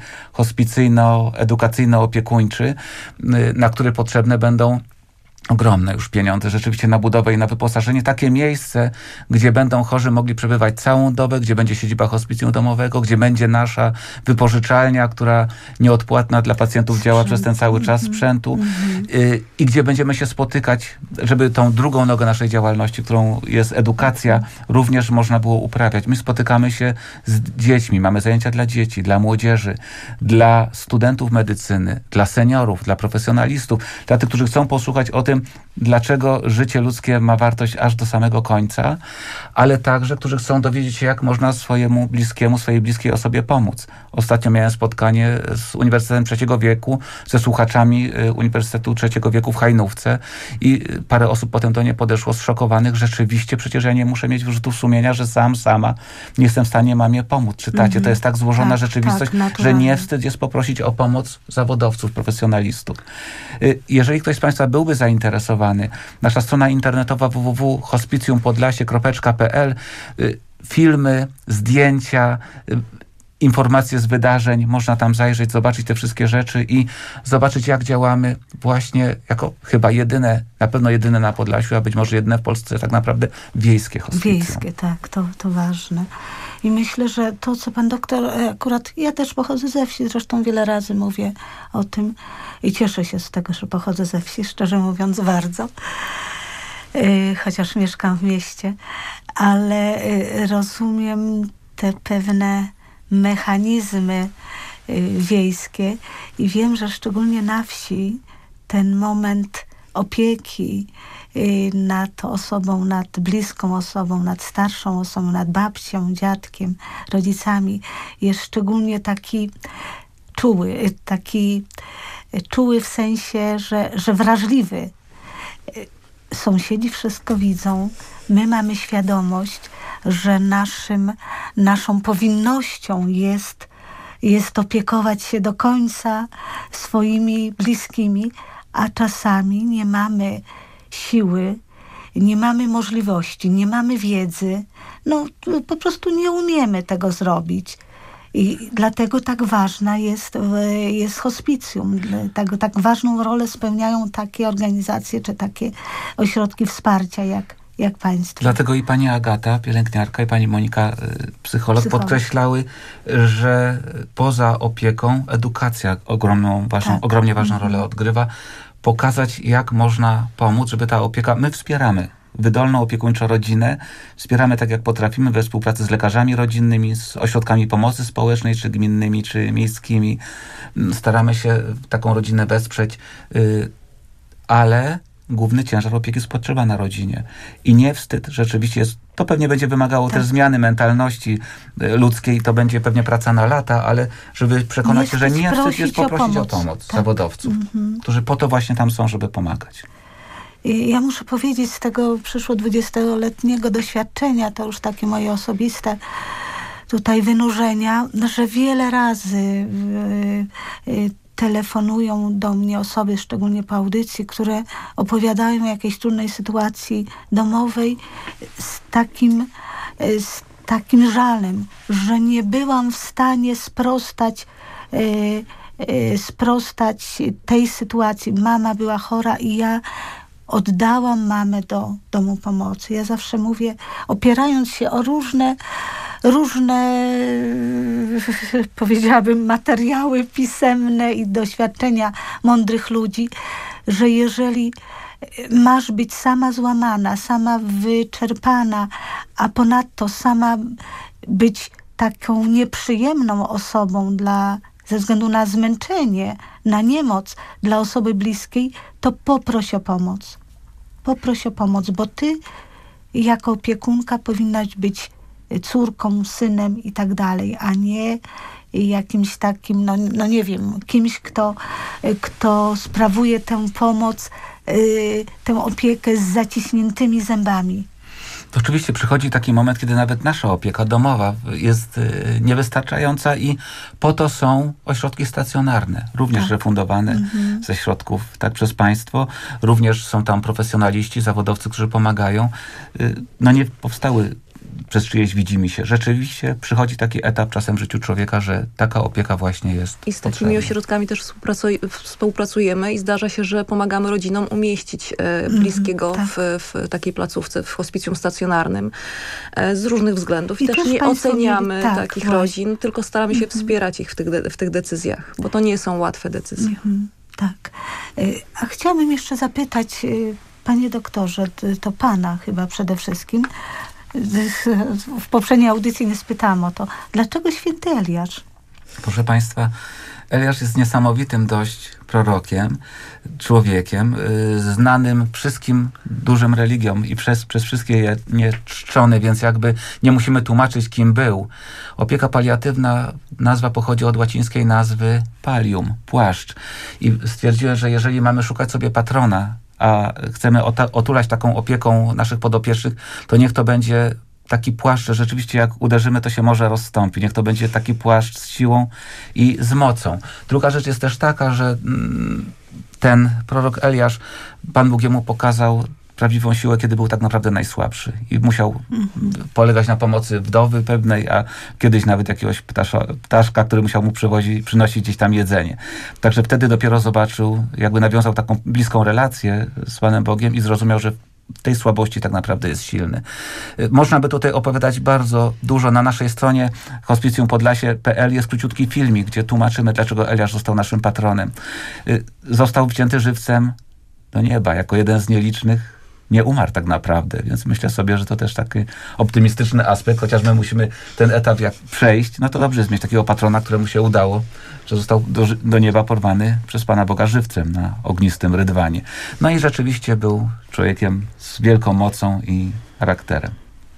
hospicyjno-edukacyjno-opiekuńczy, na który potrzebne będą ogromne już pieniądze rzeczywiście na budowę i na wyposażenie. Takie miejsce, gdzie będą chorzy mogli przebywać całą dobę, gdzie będzie siedziba hospicjum domowego, gdzie będzie nasza wypożyczalnia, która nieodpłatna dla pacjentów działa przez ten cały czas sprzętu i gdzie będziemy się spotykać, żeby tą drugą nogę naszej działalności, którą jest edukacja, również można było uprawiać. My spotykamy się z dziećmi, mamy zajęcia dla dzieci, dla młodzieży, dla studentów medycyny, dla seniorów, dla profesjonalistów, dla tych, którzy chcą posłuchać o tym, dlaczego życie ludzkie ma wartość aż do samego końca, ale także, którzy chcą dowiedzieć się, jak można swojemu bliskiemu, swojej bliskiej osobie pomóc. Ostatnio miałem spotkanie z Uniwersytetem Trzeciego Wieku, ze słuchaczami Uniwersytetu Trzeciego Wieku w Hajnówce i parę osób potem do mnie podeszło zszokowanych. Rzeczywiście, przecież ja nie muszę mieć wyrzutów sumienia, że sama nie jestem w stanie mamie pomóc. Czytacie, to jest tak złożona rzeczywistość, że nie wstyd jest poprosić o pomoc zawodowców, profesjonalistów. Jeżeli ktoś z Państwa byłby zainteresowany, nasza strona internetowa www.hospicjumpodlasie.pl, filmy, zdjęcia, informacje z wydarzeń, można tam zajrzeć, zobaczyć te wszystkie rzeczy i zobaczyć, jak działamy właśnie jako chyba jedyne, na pewno jedyne na Podlasiu, a być może jedyne w Polsce tak naprawdę wiejskie hospicjum. Wiejskie, tak, to ważne. I myślę, że to, co pan doktor, akurat ja też pochodzę ze wsi, zresztą wiele razy mówię o tym i cieszę się z tego, że pochodzę ze wsi, szczerze mówiąc bardzo, chociaż mieszkam w mieście, ale rozumiem te pewne mechanizmy wiejskie i wiem, że szczególnie na wsi ten moment opieki nad osobą, nad bliską osobą, nad starszą osobą, nad babcią, dziadkiem, rodzicami jest szczególnie taki czuły w sensie, że wrażliwy. Sąsiedzi wszystko widzą, my mamy świadomość, że naszą powinnością jest opiekować się do końca swoimi bliskimi, a czasami nie mamy siły, nie mamy możliwości, nie mamy wiedzy. No po prostu nie umiemy tego zrobić. I dlatego tak ważna jest hospicjum. Dlatego tak ważną rolę spełniają takie organizacje, czy takie ośrodki wsparcia jak państwo. Dlatego i pani Agata, pielęgniarka, i pani Monika, psycholog, podkreślały, że poza opieką edukacja ogromnie ważną rolę odgrywa. Pokazać, jak można pomóc, żeby ta opieka... My wspieramy wydolną opiekuńczą rodzinę, wspieramy tak, jak potrafimy, we współpracy z lekarzami rodzinnymi, z ośrodkami pomocy społecznej, czy gminnymi, czy miejskimi. Staramy się taką rodzinę wesprzeć, ale główny ciężar opieki spoczywa na rodzinie. I nie wstyd, rzeczywiście jest, to pewnie będzie wymagało też zmiany mentalności ludzkiej, to będzie pewnie praca na lata, ale żeby przekonać się, że nie wstyd jest poprosić o pomoc zawodowców, którzy po to właśnie tam są, żeby pomagać. Ja muszę powiedzieć, z tego przyszło 20-letniego doświadczenia, to już takie moje osobiste tutaj wynurzenia, że wiele razy telefonują do mnie osoby, szczególnie po audycji, które opowiadają o jakiejś trudnej sytuacji domowej z takim żalem, że nie byłam w stanie sprostać tej sytuacji. Mama była chora i ja oddałam mamę do domu pomocy. Ja zawsze mówię, opierając się o różne powiedziałabym, materiały pisemne i doświadczenia mądrych ludzi, że jeżeli masz być sama złamana, sama wyczerpana, a ponadto sama być taką nieprzyjemną osobą ze względu na zmęczenie, na niemoc dla osoby bliskiej, to poproś o pomoc. Poproś o pomoc, bo ty jako opiekunka powinnaś być córką, synem i tak dalej, a nie jakimś takim, no nie wiem, kimś, kto sprawuje tę pomoc, tę opiekę z zaciśniętymi zębami. Oczywiście przychodzi taki moment, kiedy nawet nasza opieka domowa jest niewystarczająca i po to są ośrodki stacjonarne, również refundowane ze środków tak przez państwo. Również są tam profesjonaliści, zawodowcy, którzy pomagają. No nie powstały przez czyjeś widzimisię. Rzeczywiście przychodzi taki etap czasem w życiu człowieka, że taka opieka właśnie jest I z takimi potrzebna. ośrodkami też współpracujemy i zdarza się, że pomagamy rodzinom umieścić bliskiego w takiej placówce, w hospicjum stacjonarnym z różnych względów. I też nie oceniamy takich rodzin, tylko staramy się wspierać ich w tych decyzjach, bo to nie są łatwe decyzje. Tak. A chciałabym jeszcze zapytać, panie doktorze, to pana chyba przede wszystkim, w poprzedniej audycji nie spytałam o to. Dlaczego święty Eliasz? Proszę państwa, Eliasz jest niesamowitym dość prorokiem, człowiekiem, znanym wszystkim dużym religiom i przez wszystkie je nie czczony, więc jakby nie musimy tłumaczyć, kim był. Opieka paliatywna, nazwa pochodzi od łacińskiej nazwy pallium, płaszcz. I stwierdziłem, że jeżeli mamy szukać sobie patrona, a chcemy otulać taką opieką naszych podopiecznych, to niech to będzie taki płaszcz, że rzeczywiście jak uderzymy, to się może rozstąpi. Niech to będzie taki płaszcz z siłą i z mocą. Druga rzecz jest też taka, że ten prorok Eliasz, Pan Bóg jemu pokazał prawdziwą siłę, kiedy był tak naprawdę najsłabszy i musiał polegać na pomocy wdowy pewnej, a kiedyś nawet jakiegoś ptaszka, który musiał mu przynosić gdzieś tam jedzenie. Także wtedy dopiero zobaczył, jakby nawiązał taką bliską relację z Panem Bogiem i zrozumiał, że w tej słabości tak naprawdę jest silny. Można by tutaj opowiadać bardzo dużo. Na naszej stronie hospicjumpodlasie.pl jest króciutki filmik, gdzie tłumaczymy, dlaczego Eliasz został naszym patronem. Został wcięty żywcem do nieba, jako jeden z nielicznych. Nie umarł tak naprawdę, więc myślę sobie, że to też taki optymistyczny aspekt, chociaż my musimy ten etap jak przejść, no to dobrze jest mieć takiego patrona, któremu się udało, że został do nieba porwany przez Pana Boga żywcem na ognistym rydwanie. No i rzeczywiście był człowiekiem z wielką mocą i charakterem.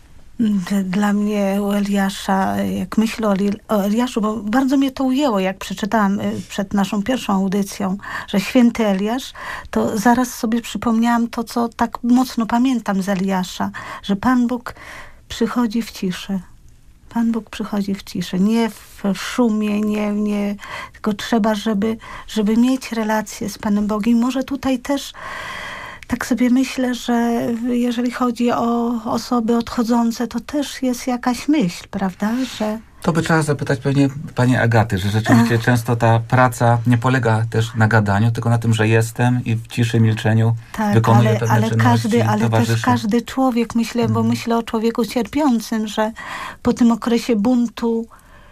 Dla mnie u Eliasza, jak myślę o Eliaszu, bo bardzo mnie to ujęło, jak przeczytałam przed naszą pierwszą audycją, że święty Eliasz, to zaraz sobie przypomniałam to, co tak mocno pamiętam z Eliasza, że Pan Bóg przychodzi w ciszy. Pan Bóg przychodzi w ciszy, nie w szumie, nie, tylko trzeba, żeby mieć relację z Panem Bogiem. Może tutaj też tak sobie myślę, że jeżeli chodzi o osoby odchodzące, to też jest jakaś myśl, prawda? Że To by trzeba zapytać pewnie pani Agaty, że rzeczywiście często ta praca nie polega też na gadaniu, tylko na tym, że jestem i w ciszy, milczeniu wykonuję pewne czynności, ale też każdy człowiek, myślę, bo myślę o człowieku cierpiącym, że po tym okresie buntu,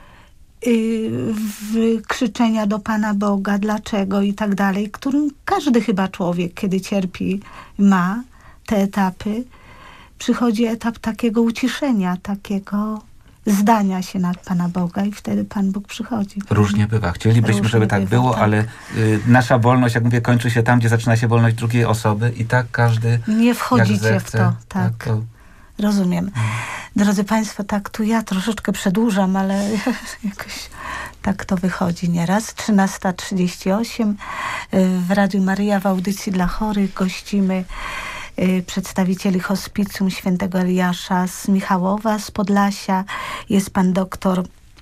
krzyczenia do Pana Boga, dlaczego i tak dalej, którym każdy chyba człowiek, kiedy cierpi, ma te etapy, przychodzi etap takiego uciszenia, takiego zdania się nad Pana Boga i wtedy Pan Bóg przychodzi. Różnie bywa. Chcielibyśmy, żeby tak było, tak. Ale nasza wolność, jak mówię, kończy się tam, gdzie zaczyna się wolność drugiej osoby i tak każdy nie wchodzicie zechce, w to. Tak. to... Rozumiem. Drodzy Państwo, tak tu ja troszeczkę przedłużam, ale jakoś tak to wychodzi nieraz. 13:38 w Radiu Maryja w audycji dla chorych gościmy przedstawicieli Hospicjum Świętego Eliasza z Michałowa, z Podlasia. Jest pan doktor,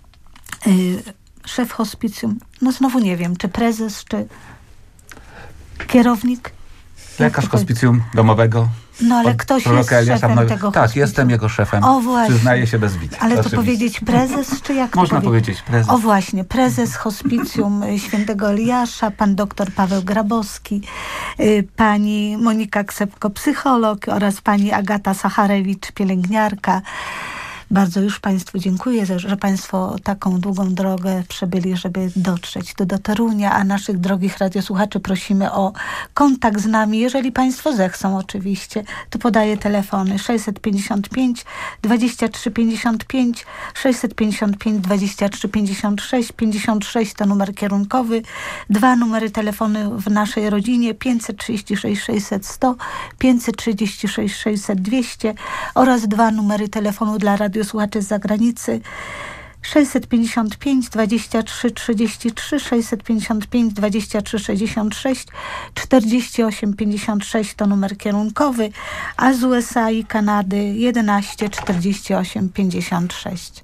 szef hospicjum, no znowu nie wiem, czy prezes, czy kierownik? Lekarz hospicjum domowego. No ale ktoś jest szefem tego hospicjum. Tak, jestem jego szefem. O właśnie. Przyznaję się bez bicia. Ale to powiedzieć prezes, czy jak Można powiedzieć prezes. O właśnie, prezes Hospicjum Świętego Eliasza, pan doktor Paweł Grabowski, pani Monika Ksepko, psycholog oraz pani Agata Sacharewicz, pielęgniarka. Bardzo już Państwu dziękuję, że Państwo taką długą drogę przebyli, żeby dotrzeć do Torunia, a naszych drogich radiosłuchaczy prosimy o kontakt z nami, jeżeli Państwo zechcą oczywiście. Tu podaję telefony 655 23 55, 655 23 56, 56 to numer kierunkowy, 2 numery telefonu w naszej rodzinie 536 600 100, 536 600 200 oraz 2 numery telefonu dla radiosłuchaczy z zagranicy 655 23 33, 655 23 66, 48 56 to numer kierunkowy, a z USA i Kanady 11 48 56.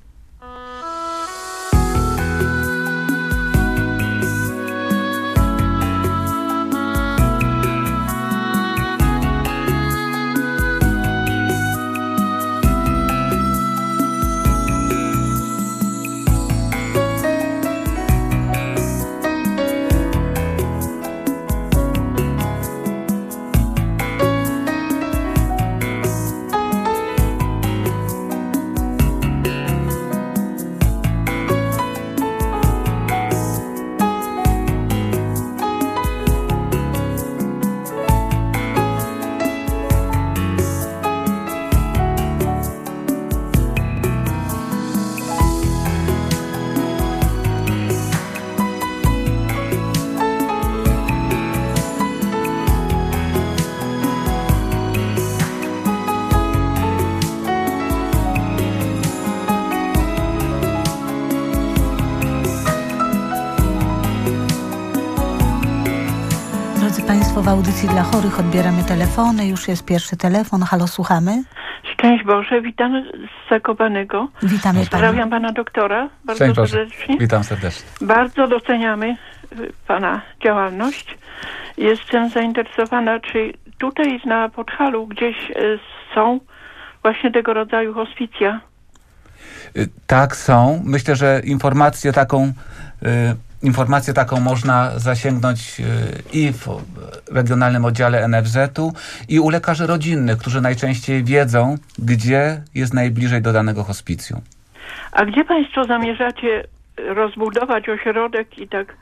W audycji dla chorych odbieramy telefony. Już jest pierwszy telefon. Halo, słuchamy. Szczęść Boże, witam z Zakopanego. Witamy Pana. Pozdrawiam Pana doktora bardzo serdecznie. Witam serdecznie. Bardzo doceniamy Pana działalność. Jestem zainteresowana, czy tutaj na Podhalu gdzieś są właśnie tego rodzaju hospicja? Tak, są. Myślę, że informację taką można zasięgnąć i w regionalnym oddziale NFZ-u, i u lekarzy rodzinnych, którzy najczęściej wiedzą, gdzie jest najbliżej do danego hospicjum. A gdzie Państwo zamierzacie rozbudować ośrodek i tak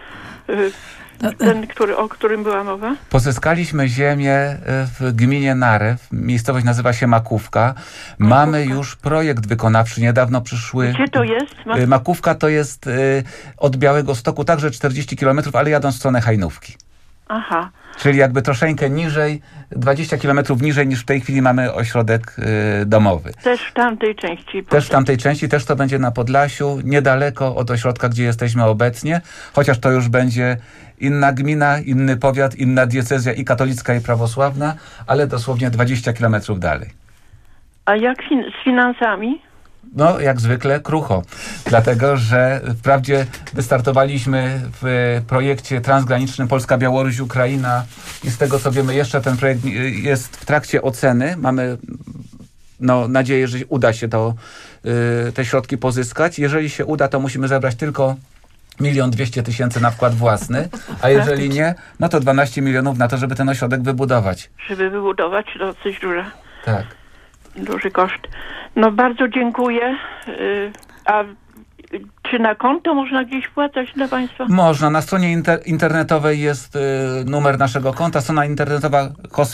ten, o którym była mowa? Pozyskaliśmy ziemię w gminie Narew. Miejscowość nazywa się Makówka. Mamy już projekt wykonawczy. Niedawno przyszły... Gdzie to jest? Makówka to jest od Białegostoku, także 40 km, ale jadąc w stronę Hajnówki. Aha. Czyli jakby troszeczkę niżej, 20 km niżej niż w tej chwili mamy ośrodek domowy. Też w tamtej części. Też w tamtej części, też to będzie na Podlasiu, niedaleko od ośrodka, gdzie jesteśmy obecnie, chociaż to już będzie inna gmina, inny powiat, inna diecezja i katolicka, i prawosławna, ale dosłownie 20 km dalej. A jak z finansami? No, jak zwykle krucho, dlatego że wprawdzie wystartowaliśmy w projekcie transgranicznym Polska-Białoruś-Ukraina i z tego co wiemy jeszcze ten projekt jest w trakcie oceny. Mamy nadzieję, że uda się te środki pozyskać. Jeżeli się uda, to musimy zebrać tylko 1 200 000 na wkład własny, a jeżeli nie, no to 12 milionów na to, żeby ten ośrodek wybudować. Żeby wybudować, to coś duże. Tak. Duży koszt. No bardzo dziękuję. A czy na konto można gdzieś wpłacać dla Państwa? Można. Na stronie internetowej jest numer naszego konta. Strona internetowa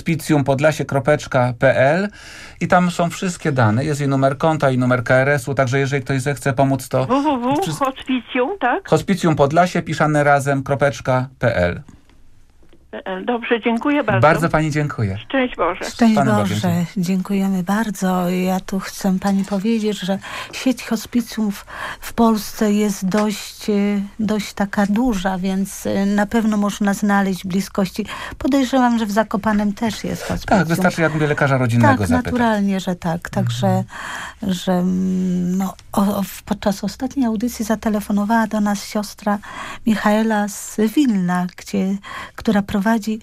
hospicjumpodlasie.pl i tam są wszystkie dane. Jest i numer konta, i numer KRS-u, także jeżeli ktoś zechce pomóc, to... Hospicjum, tak? Hospicjumpodlasie, piszane razem.pl. Dobrze, dziękuję bardzo. Bardzo Pani dziękuję. Szczęść Boże. Szczęść Boże. Dziękujemy bardzo. Ja tu chcę Pani powiedzieć, że sieć hospicjów w Polsce jest dość taka duża, więc na pewno można znaleźć bliskości. Podejrzewam, że w Zakopanem też jest hospicjum. Tak, wystarczy jak mówię lekarza rodzinnego zapytać. Tak, naturalnie, że tak. Także, że podczas ostatniej audycji zatelefonowała do nas siostra Michaela z Wilna, która prowadzi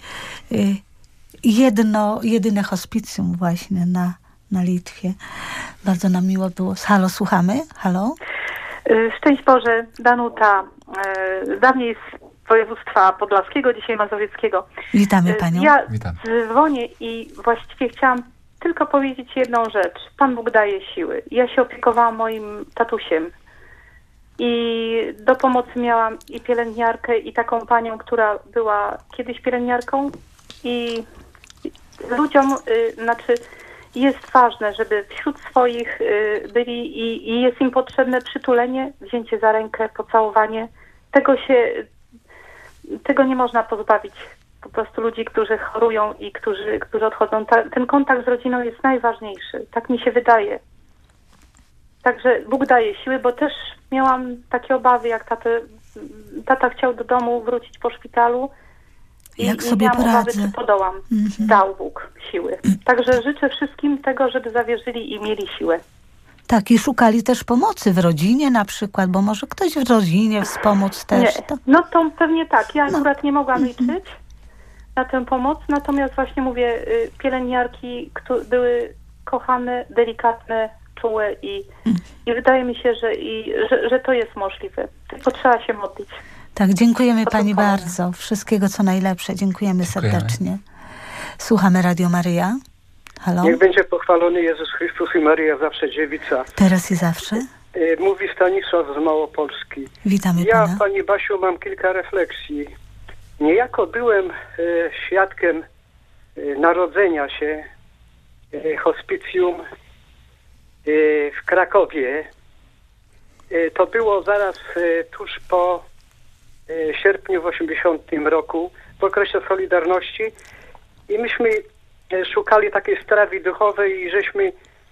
jedyne hospicjum właśnie na Litwie. Bardzo nam miło było. Halo, słuchamy? Halo? Szczęść Boże, Danuta. Dawniej z województwa podlaskiego, dzisiaj mazowieckiego. Witamy Panią. Ja Witam. dzwonię i właściwie chciałam tylko powiedzieć jedną rzecz. Pan Bóg daje siły. Ja się opiekowałam moim tatusiem. I do pomocy miałam i pielęgniarkę, i taką panią, która była kiedyś pielęgniarką. I ludziom, jest ważne, żeby wśród swoich byli i jest im potrzebne przytulenie, wzięcie za rękę, pocałowanie. Tego nie można pozbawić po prostu ludzi, którzy chorują i którzy odchodzą. Ten kontakt z rodziną jest najważniejszy. Tak mi się wydaje. Także Bóg daje siły, bo też miałam takie obawy, jak tata chciał do domu wrócić po szpitalu. Jak sobie miałam obawy, poradzę? czy podołam. Dał Bóg siły. Także życzę wszystkim tego, żeby zawierzyli i mieli siłę. Tak, i szukali też pomocy w rodzinie na przykład, bo może ktoś w rodzinie wspomóc też. Nie. To... No to pewnie tak. Ja akurat nie mogłam liczyć na tę pomoc, natomiast właśnie mówię, pielęgniarki były kochane, delikatne, czułe i wydaje mi się, że to jest możliwe. Tylko trzeba się modlić. Tak, dziękujemy pani bardzo. Wszystkiego co najlepsze. Dziękujemy serdecznie. Słuchamy Radio Maryja. Halo? Niech będzie pochwalony Jezus Chrystus i Maryja zawsze dziewica. Teraz i zawsze. Mówi Stanisław z Małopolski. Witamy pana. Ja, pani Basiu, mam kilka refleksji. Niejako byłem świadkiem narodzenia się hospicjum w Krakowie. To było zaraz tuż po sierpniu w 80 roku, w okresie Solidarności, i myśmy szukali takiej strawy duchowej i żeśmy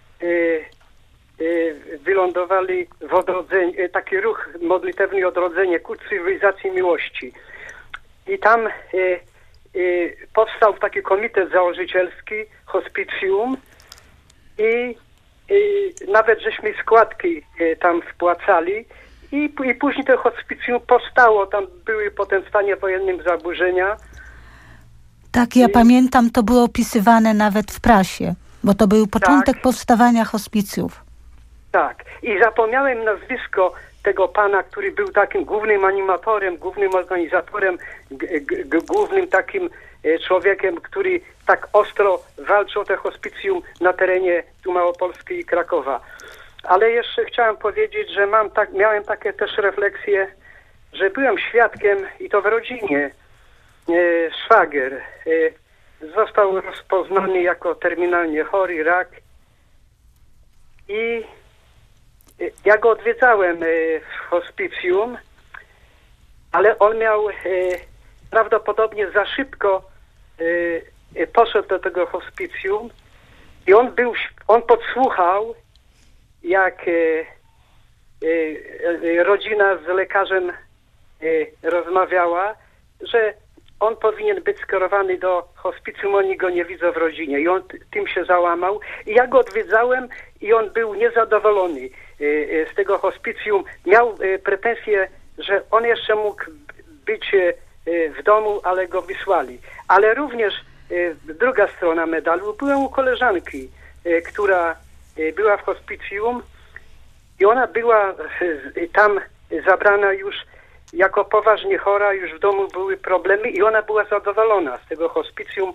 wylądowali w odrodzeniu, taki ruch modlitewny odrodzenie ku cywilizacji miłości. I tam powstał taki komitet założycielski, hospicjum, i nawet żeśmy składki tam wpłacali i później to hospicjum powstało. Tam były potem w stanie wojennym zaburzenia. Tak, ja pamiętam, to było opisywane nawet w prasie, bo to był początek powstawania hospicjów. Tak. I zapomniałem nazwisko tego pana, który był takim głównym animatorem, głównym organizatorem, głównym takim człowiekiem, który tak ostro walczył o te hospicjum na terenie tu Małopolski i Krakowa. Ale jeszcze chciałem powiedzieć, że miałem takie też refleksje, że byłem świadkiem, i to w rodzinie, szwagier został rozpoznany jako terminalnie chory, rak, i ja go odwiedzałem w hospicjum, ale on miał prawdopodobnie za szybko poszedł do tego hospicjum i on podsłuchał, jak rodzina z lekarzem rozmawiała, że on powinien być skierowany do hospicjum, oni go nie widzą w rodzinie, i on tym się załamał. I ja go odwiedzałem i on był niezadowolony z tego hospicjum. Miał pretensje, że on jeszcze mógł być w domu, ale go wysłali. Ale również druga strona medalu, byłem u koleżanki, która była w hospicjum i ona była tam zabrana już jako poważnie chora, już w domu były problemy i ona była zadowolona z tego hospicjum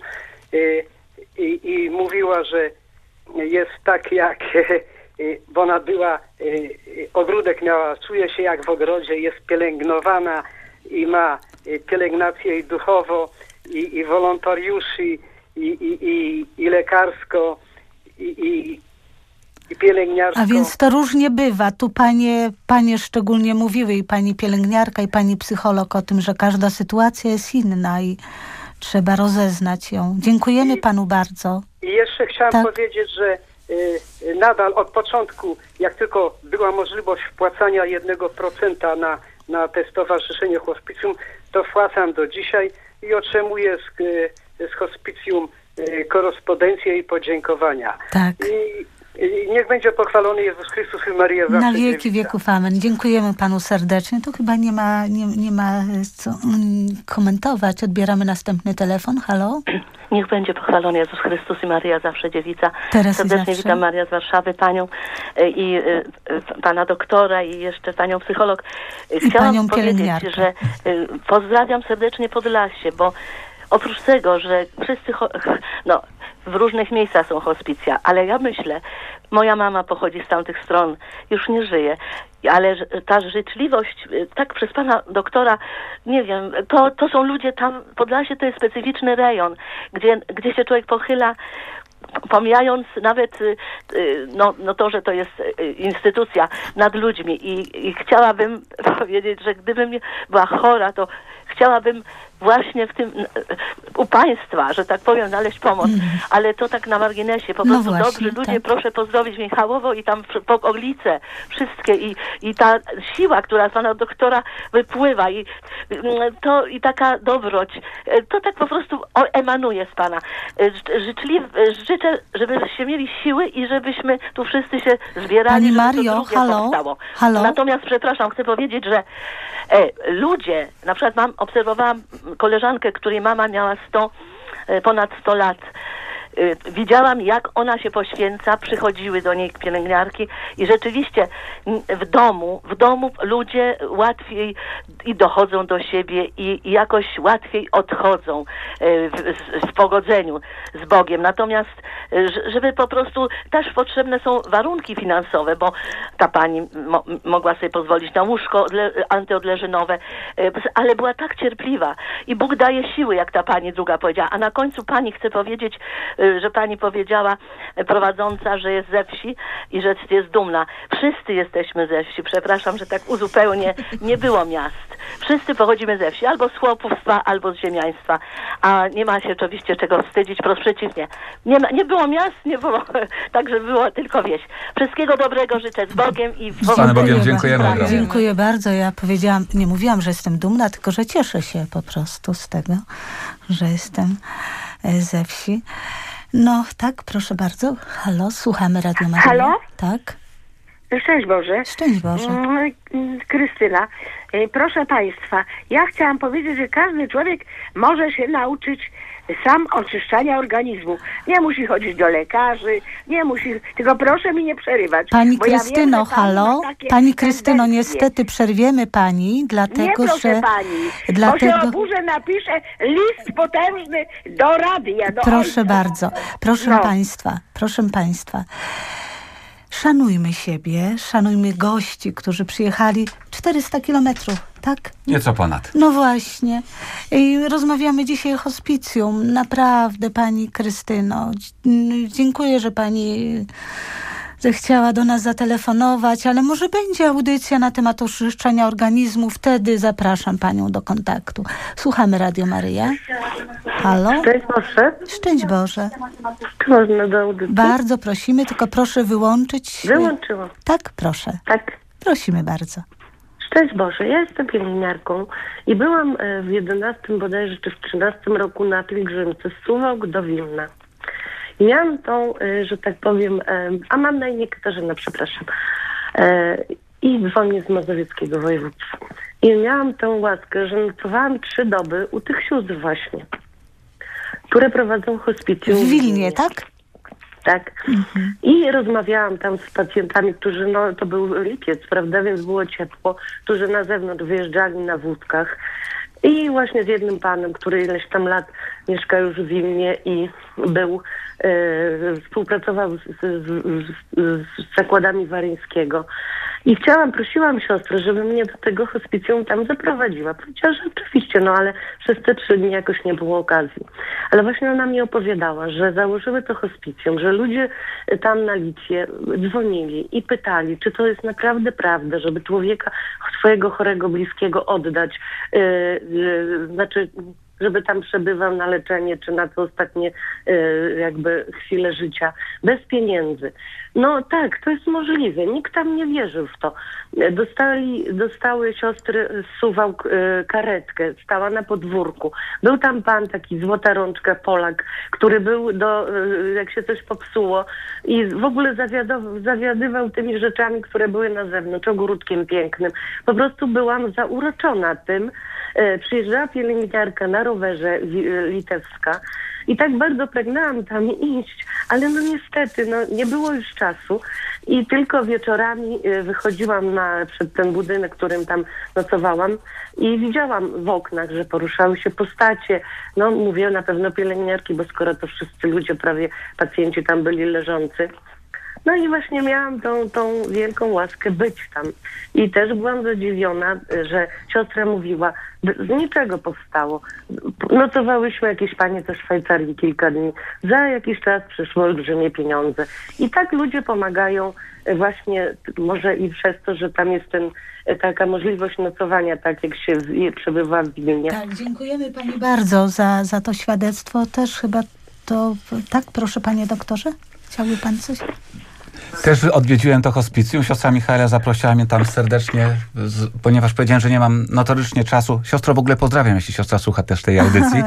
i mówiła, że jest tak jak, bo ona była, ogródek miała, czuje się jak w ogrodzie, jest pielęgnowana i ma pielęgnację i duchowo, i wolontariuszy, i lekarsko, i pielęgniarsko. A więc to różnie bywa. Tu panie szczególnie mówiły, i pani pielęgniarka, i pani psycholog, o tym, że każda sytuacja jest inna i trzeba rozeznać ją. Dziękujemy panu bardzo. I jeszcze chciałem powiedzieć, że nadal od początku, jak tylko była możliwość wpłacania 1% na te stowarzyszenie hospicjum, to wpłacam do dzisiaj i otrzymuję z hospicjum korespondencję i podziękowania. Tak. I niech będzie pochwalony Jezus Chrystus i Maryja zawsze na wieki wieków. Amen. Dziękujemy panu serdecznie. To chyba nie ma co komentować. Odbieramy następny telefon. Halo? Niech będzie pochwalony Jezus Chrystus i Maryja zawsze dziewica. Teraz serdecznie witam Maria z Warszawy, panią i pana doktora i jeszcze panią psycholog. Chciałam powiedzieć, że pozdrawiam serdecznie Podlasie, bo oprócz tego, że wszyscy w różnych miejscach są hospicja, ale ja myślę, moja mama pochodzi z tamtych stron, już nie żyje, ale ta życzliwość, tak przez pana doktora, nie wiem, to są ludzie tam, Podlasie to jest specyficzny rejon, gdzie się człowiek pochyla, pomijając nawet to, że to jest instytucja nad ludźmi i chciałabym powiedzieć, że gdybym była chora, to chciałabym właśnie w tym, u państwa, że tak powiem, znaleźć pomoc, ale to tak na marginesie, po prostu właśnie, dobrzy ludzie, proszę pozdrowić Michałowo i tam Poglice, wszystkie i ta siła, która z pana doktora wypływa i taka dobroć, to tak po prostu emanuje z pana. Życzę, żebyście mieli siły i żebyśmy tu wszyscy się zbierali. Pani Mario, halo? Natomiast, przepraszam, chcę powiedzieć, że ludzie, na przykład obserwowałam koleżankę, której mama miała ponad 100 lat. Widziałam, jak ona się poświęca, przychodziły do niej pielęgniarki i rzeczywiście w domu ludzie łatwiej i dochodzą do siebie i jakoś łatwiej odchodzą w pogodzeniu z Bogiem. Natomiast, żeby po prostu też potrzebne są warunki finansowe, bo ta pani mogła sobie pozwolić na łóżko antyodleżynowe, ale była tak cierpliwa i Bóg daje siły, jak ta pani druga powiedziała. A na końcu pani chce powiedzieć, że pani powiedziała, prowadząca, że jest ze wsi i że jest dumna. Wszyscy jesteśmy ze wsi. Przepraszam, że tak uzupełnię. Nie było miast. Wszyscy pochodzimy ze wsi. Albo z chłopstwa, albo z ziemiaństwa. A nie ma się oczywiście czego wstydzić. Wprost przeciwnie. Nie było miast, nie było. Także było tylko wieś. Wszystkiego dobrego życzę z Bogiem i z Panem Bogiem dziękujemy. Dziękuję bardzo. Ja nie mówiłam, że jestem dumna, tylko że cieszę się po prostu z tego, że jestem ze wsi. No tak, proszę bardzo. Halo, słuchamy Radio Maryja. Halo? Tak. Szczęść Boże. Szczęść Boże. Krystyna. Proszę Państwa, ja chciałam powiedzieć, że każdy człowiek może się nauczyć sam oczyszczania organizmu. Nie musi chodzić do lekarzy, nie musi, tylko proszę mi nie przerywać. Pani Krystyno, ja wiem, halo? Pani Krystyno, niestety przerwiemy pani, dlatego nie, proszę że... pani, bo się oburzę, napiszę list potężny do radia. Proszę bardzo, proszę Państwa. Szanujmy siebie, szanujmy gości, którzy przyjechali 400 kilometrów, tak? Nieco ponad. No właśnie. I rozmawiamy dzisiaj o hospicjum. Naprawdę, pani Krystyno, dziękuję, że pani zechciała do nas zatelefonować, ale może będzie audycja na temat oczyszczania organizmu. Wtedy zapraszam panią do kontaktu. Słuchamy Radio Maryja. Halo? Szczęść Boże. Szczęść Boże. Można do audycji? Bardzo prosimy, tylko proszę wyłączyć. Wyłączyłam. Tak, proszę. Tak. Prosimy bardzo. Szczęść Boże, ja jestem pielęgniarką i byłam w 11 bodajże czy w 13 roku na pielgrzymce z Suwałk do Wilna. I miałam tą, że tak powiem, a mam na imię Katarzyna, przepraszam, i dzwonię z mazowieckiego województwa. I miałam tą łaskę, że nocowałam 3 doby u tych sióstr właśnie, które prowadzą hospicjum. W Wilnie, tak? Tak. Mhm. I rozmawiałam tam z pacjentami, którzy, to był lipiec, prawda, więc było ciepło, którzy na zewnątrz wyjeżdżali na wódkach. I właśnie z jednym panem, który ileś tam lat mieszka już w Wilnie i współpracował z zakładami Waryńskiego. I prosiłam siostrę, żeby mnie do tego hospicjum tam zaprowadziła. Powiedziała, że oczywiście, ale przez te 3 dni jakoś nie było okazji. Ale właśnie ona mi opowiadała, że założyły to hospicjum, że ludzie tam na Litwie dzwonili i pytali, czy to jest naprawdę prawda, żeby człowieka, swojego chorego bliskiego oddać, żeby tam przebywał na leczenie, czy na te ostatnie jakby chwile życia, bez pieniędzy. No tak, to jest możliwe. Nikt tam nie wierzył w to. Dostały siostry z Suwałk karetkę, stała na podwórku. Był tam pan, taki złota rączka Polak, który był jak się coś popsuło i w ogóle zawiadywał tymi rzeczami, które były na zewnątrz, ogródkiem pięknym. Po prostu byłam zauroczona tym. Przyjeżdżała pielęgniarka na rowerze litewska i tak bardzo pragnęłam tam iść, ale niestety nie było już czasu i tylko wieczorami wychodziłam przed ten budynek, którym tam nocowałam i widziałam w oknach, że poruszały się postacie. Mówię na pewno pielęgniarki, bo skoro to wszyscy ludzie, prawie pacjenci tam byli leżący. No i właśnie miałam tą wielką łaskę być tam. I też byłam zadziwiona, że siostra mówiła, z niczego powstało. Nocowałyśmy jakieś panie ze Szwajcarii kilka dni. Za jakiś czas przyszły olbrzymie pieniądze. I tak ludzie pomagają właśnie, może i przez to, że tam jest taka możliwość nocowania, tak jak się przebywa w Wilnie. Tak, dziękujemy pani bardzo za to świadectwo. Też chyba to... Tak, proszę panie doktorze? Chciałby pan coś? Też odwiedziłem to hospicjum. Siostra Michaela zaprosiła mnie tam serdecznie, ponieważ powiedziałem, że nie mam notorycznie czasu. Siostro, w ogóle pozdrawiam, jeśli siostra słucha też tej audycji.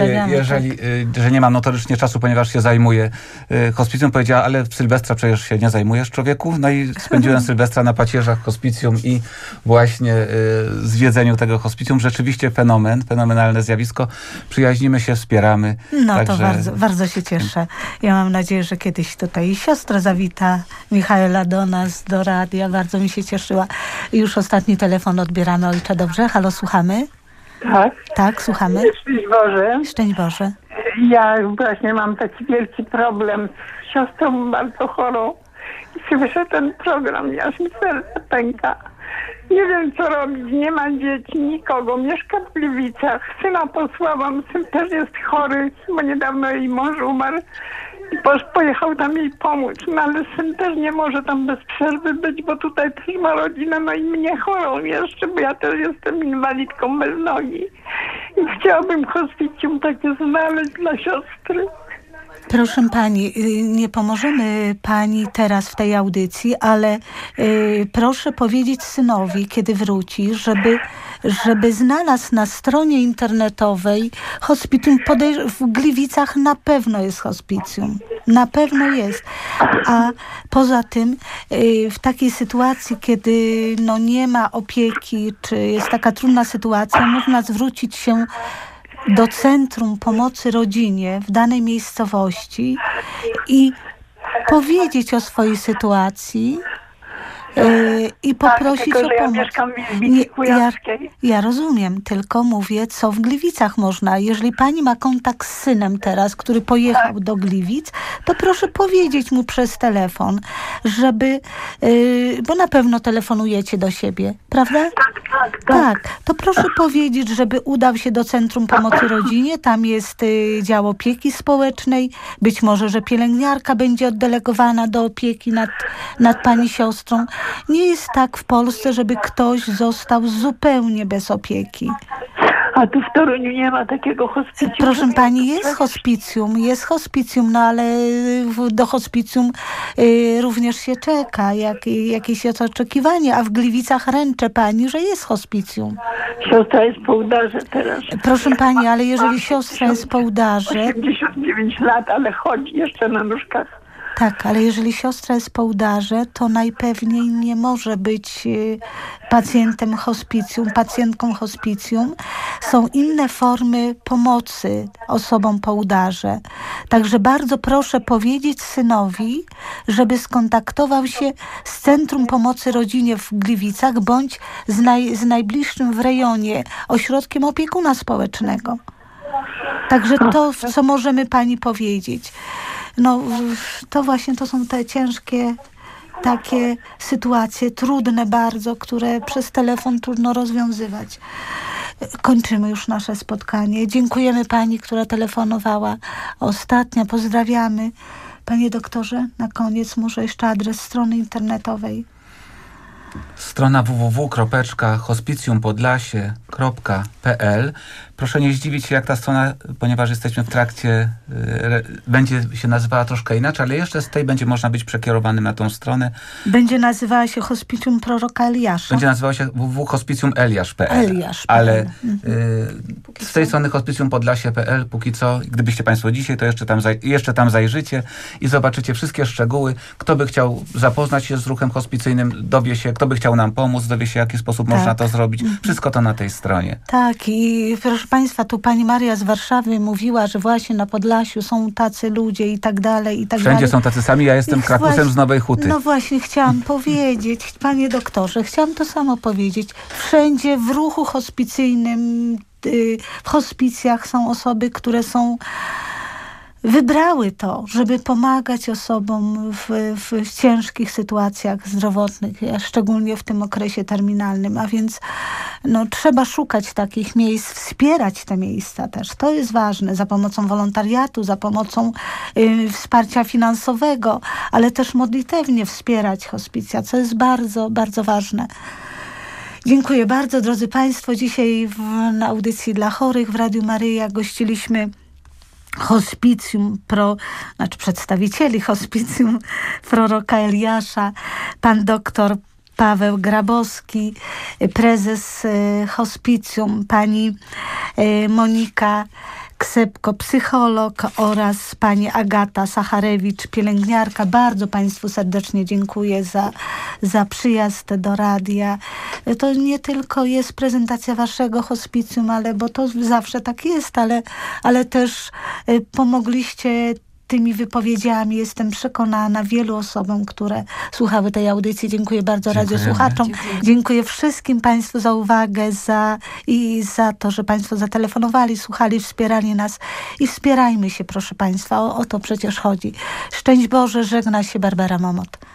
Że nie mam notorycznie czasu, ponieważ się zajmuję hospicjum. Powiedziała, ale w Sylwestra przecież się nie zajmujesz, człowieku. No i spędziłem Sylwestra na pacierzach hospicjum i właśnie zwiedzeniu tego hospicjum. Rzeczywiście fenomenalne zjawisko. Przyjaźnimy się, wspieramy. No także... to bardzo, bardzo się cieszę. Ja mam nadzieję, że kiedyś tutaj siostra zawita, Michaela, do nas, do radia. Bardzo mi się cieszyła. Już ostatni telefon odbieramy. Ojcze, dobrze? Halo, słuchamy? Tak. Tak, słuchamy. Szczęść Boże. Szczęść Boże. Ja właśnie mam taki wielki problem z siostrą bardzo chorą. I słyszę ten program, aż mi serce pęka. Nie wiem, co robić. Nie ma dzieci, nikogo. Mieszka w Gliwicach. Syna posłałam. Syn też jest chory, bo niedawno jej mąż umarł. I pojechał tam jej pomóc. No ale syn też nie może tam bez przerwy być, bo tutaj też ma rodzinę, no i mnie chorą jeszcze, bo ja też jestem inwalidką bez nogi. I chciałabym hospicjum takie znaleźć dla siostry. Proszę pani, nie pomożemy pani teraz w tej audycji, ale proszę powiedzieć synowi, kiedy wróci, żeby znalazł na stronie internetowej hospicjum. W Gliwicach na pewno jest hospicjum. Na pewno jest. A poza tym w takiej sytuacji, kiedy nie ma opieki, czy jest taka trudna sytuacja, można zwrócić się do Centrum Pomocy Rodzinie w danej miejscowości i powiedzieć o swojej sytuacji i poprosić o pomoc. Ja mieszkam w Wilnie Kujawskiej. Ja rozumiem, tylko mówię, co w Gliwicach można. Jeżeli pani ma kontakt z synem teraz, który pojechał do Gliwic, to proszę powiedzieć mu przez telefon, żeby, bo na pewno telefonujecie do siebie, prawda? Tak. To proszę powiedzieć, żeby udał się do Centrum Pomocy Rodzinie. Tam jest dział opieki społecznej. Być może, że pielęgniarka będzie oddelegowana do opieki nad pani siostrą. Nie jest tak w Polsce, żeby ktoś został zupełnie bez opieki. A tu w Toruniu nie ma takiego hospicjum? Proszę pani, jest hospicjum, no ale do hospicjum również się czeka, jakieś jest oczekiwanie, a w Gliwicach ręczę pani, że jest hospicjum. Siostra jest po udarze teraz. Proszę pani, ale jeżeli siostra jest po udarze... 89 lat, ale chodzi jeszcze na nóżkach. Tak, ale jeżeli siostra jest po udarze, to najpewniej nie może być pacjentem hospicjum, pacjentką hospicjum. Są inne formy pomocy osobom po udarze. Także bardzo proszę powiedzieć synowi, żeby skontaktował się z Centrum Pomocy Rodzinie w Gliwicach bądź z najbliższym w rejonie ośrodkiem opiekuna społecznego. Także to, co możemy pani powiedzieć. No, to właśnie to są te ciężkie takie sytuacje, trudne bardzo, które przez telefon trudno rozwiązywać. Kończymy już nasze spotkanie. Dziękujemy pani, która telefonowała ostatnia. Pozdrawiamy. Panie doktorze, na koniec może jeszcze adres strony internetowej. Strona www.hospicjumpodlasie.pl. Proszę nie zdziwić się, jak ta strona, ponieważ jesteśmy w trakcie, będzie się nazywała troszkę inaczej, ale jeszcze z tej będzie można być przekierowanym na tą stronę. Będzie nazywała się Hospicjum Proroka Eliasza. Będzie nazywała się www.hospicjumeliasz.pl. Ale z tej strony hospicjumpodlasie.pl póki co, gdybyście państwo dzisiaj, to jeszcze tam zajrzycie i zobaczycie wszystkie szczegóły. Kto by chciał zapoznać się z ruchem hospicyjnym, dowie się, kto by chciał nam pomóc, dowie się, w jaki sposób można to zrobić. Wszystko to na tej stronie. Tak, i proszę państwa, tu pani Maria z Warszawy mówiła, że właśnie na Podlasiu są tacy ludzie i tak dalej, i tak dalej. Wszędzie są tacy sami, ja jestem Krakusem z Nowej Huty. No właśnie, chciałam powiedzieć, panie doktorze, chciałam to samo powiedzieć. Wszędzie w ruchu hospicyjnym, w hospicjach są osoby, które są wybrały to, żeby pomagać osobom w ciężkich sytuacjach zdrowotnych, szczególnie w tym okresie terminalnym. A więc trzeba szukać takich miejsc, wspierać te miejsca też. To jest ważne, za pomocą wolontariatu, za pomocą wsparcia finansowego, ale też modlitewnie wspierać hospicja, co jest bardzo, bardzo ważne. Dziękuję bardzo, drodzy Państwo. Dzisiaj na audycji dla chorych w Radiu Maryja gościliśmy przedstawicieli hospicjum proroka Eliasza, pan doktor Paweł Grabowski, prezes hospicjum, pani Monika Ksepko, psycholog, oraz pani Agata Sacharewicz, pielęgniarka. Bardzo Państwu serdecznie dziękuję za przyjazd do radia. To nie tylko jest prezentacja waszego hospicjum, bo to zawsze tak jest, ale też pomogliście tymi wypowiedziami, jestem przekonana, wielu osobom, które słuchały tej audycji. Dziękuję bardzo radiosłuchaczom. Dziękuję wszystkim Państwu za uwagę i za to, że Państwo zatelefonowali, słuchali, wspierali nas i wspierajmy się, proszę Państwa. O to przecież chodzi. Szczęść Boże, żegna się Barbara Momot.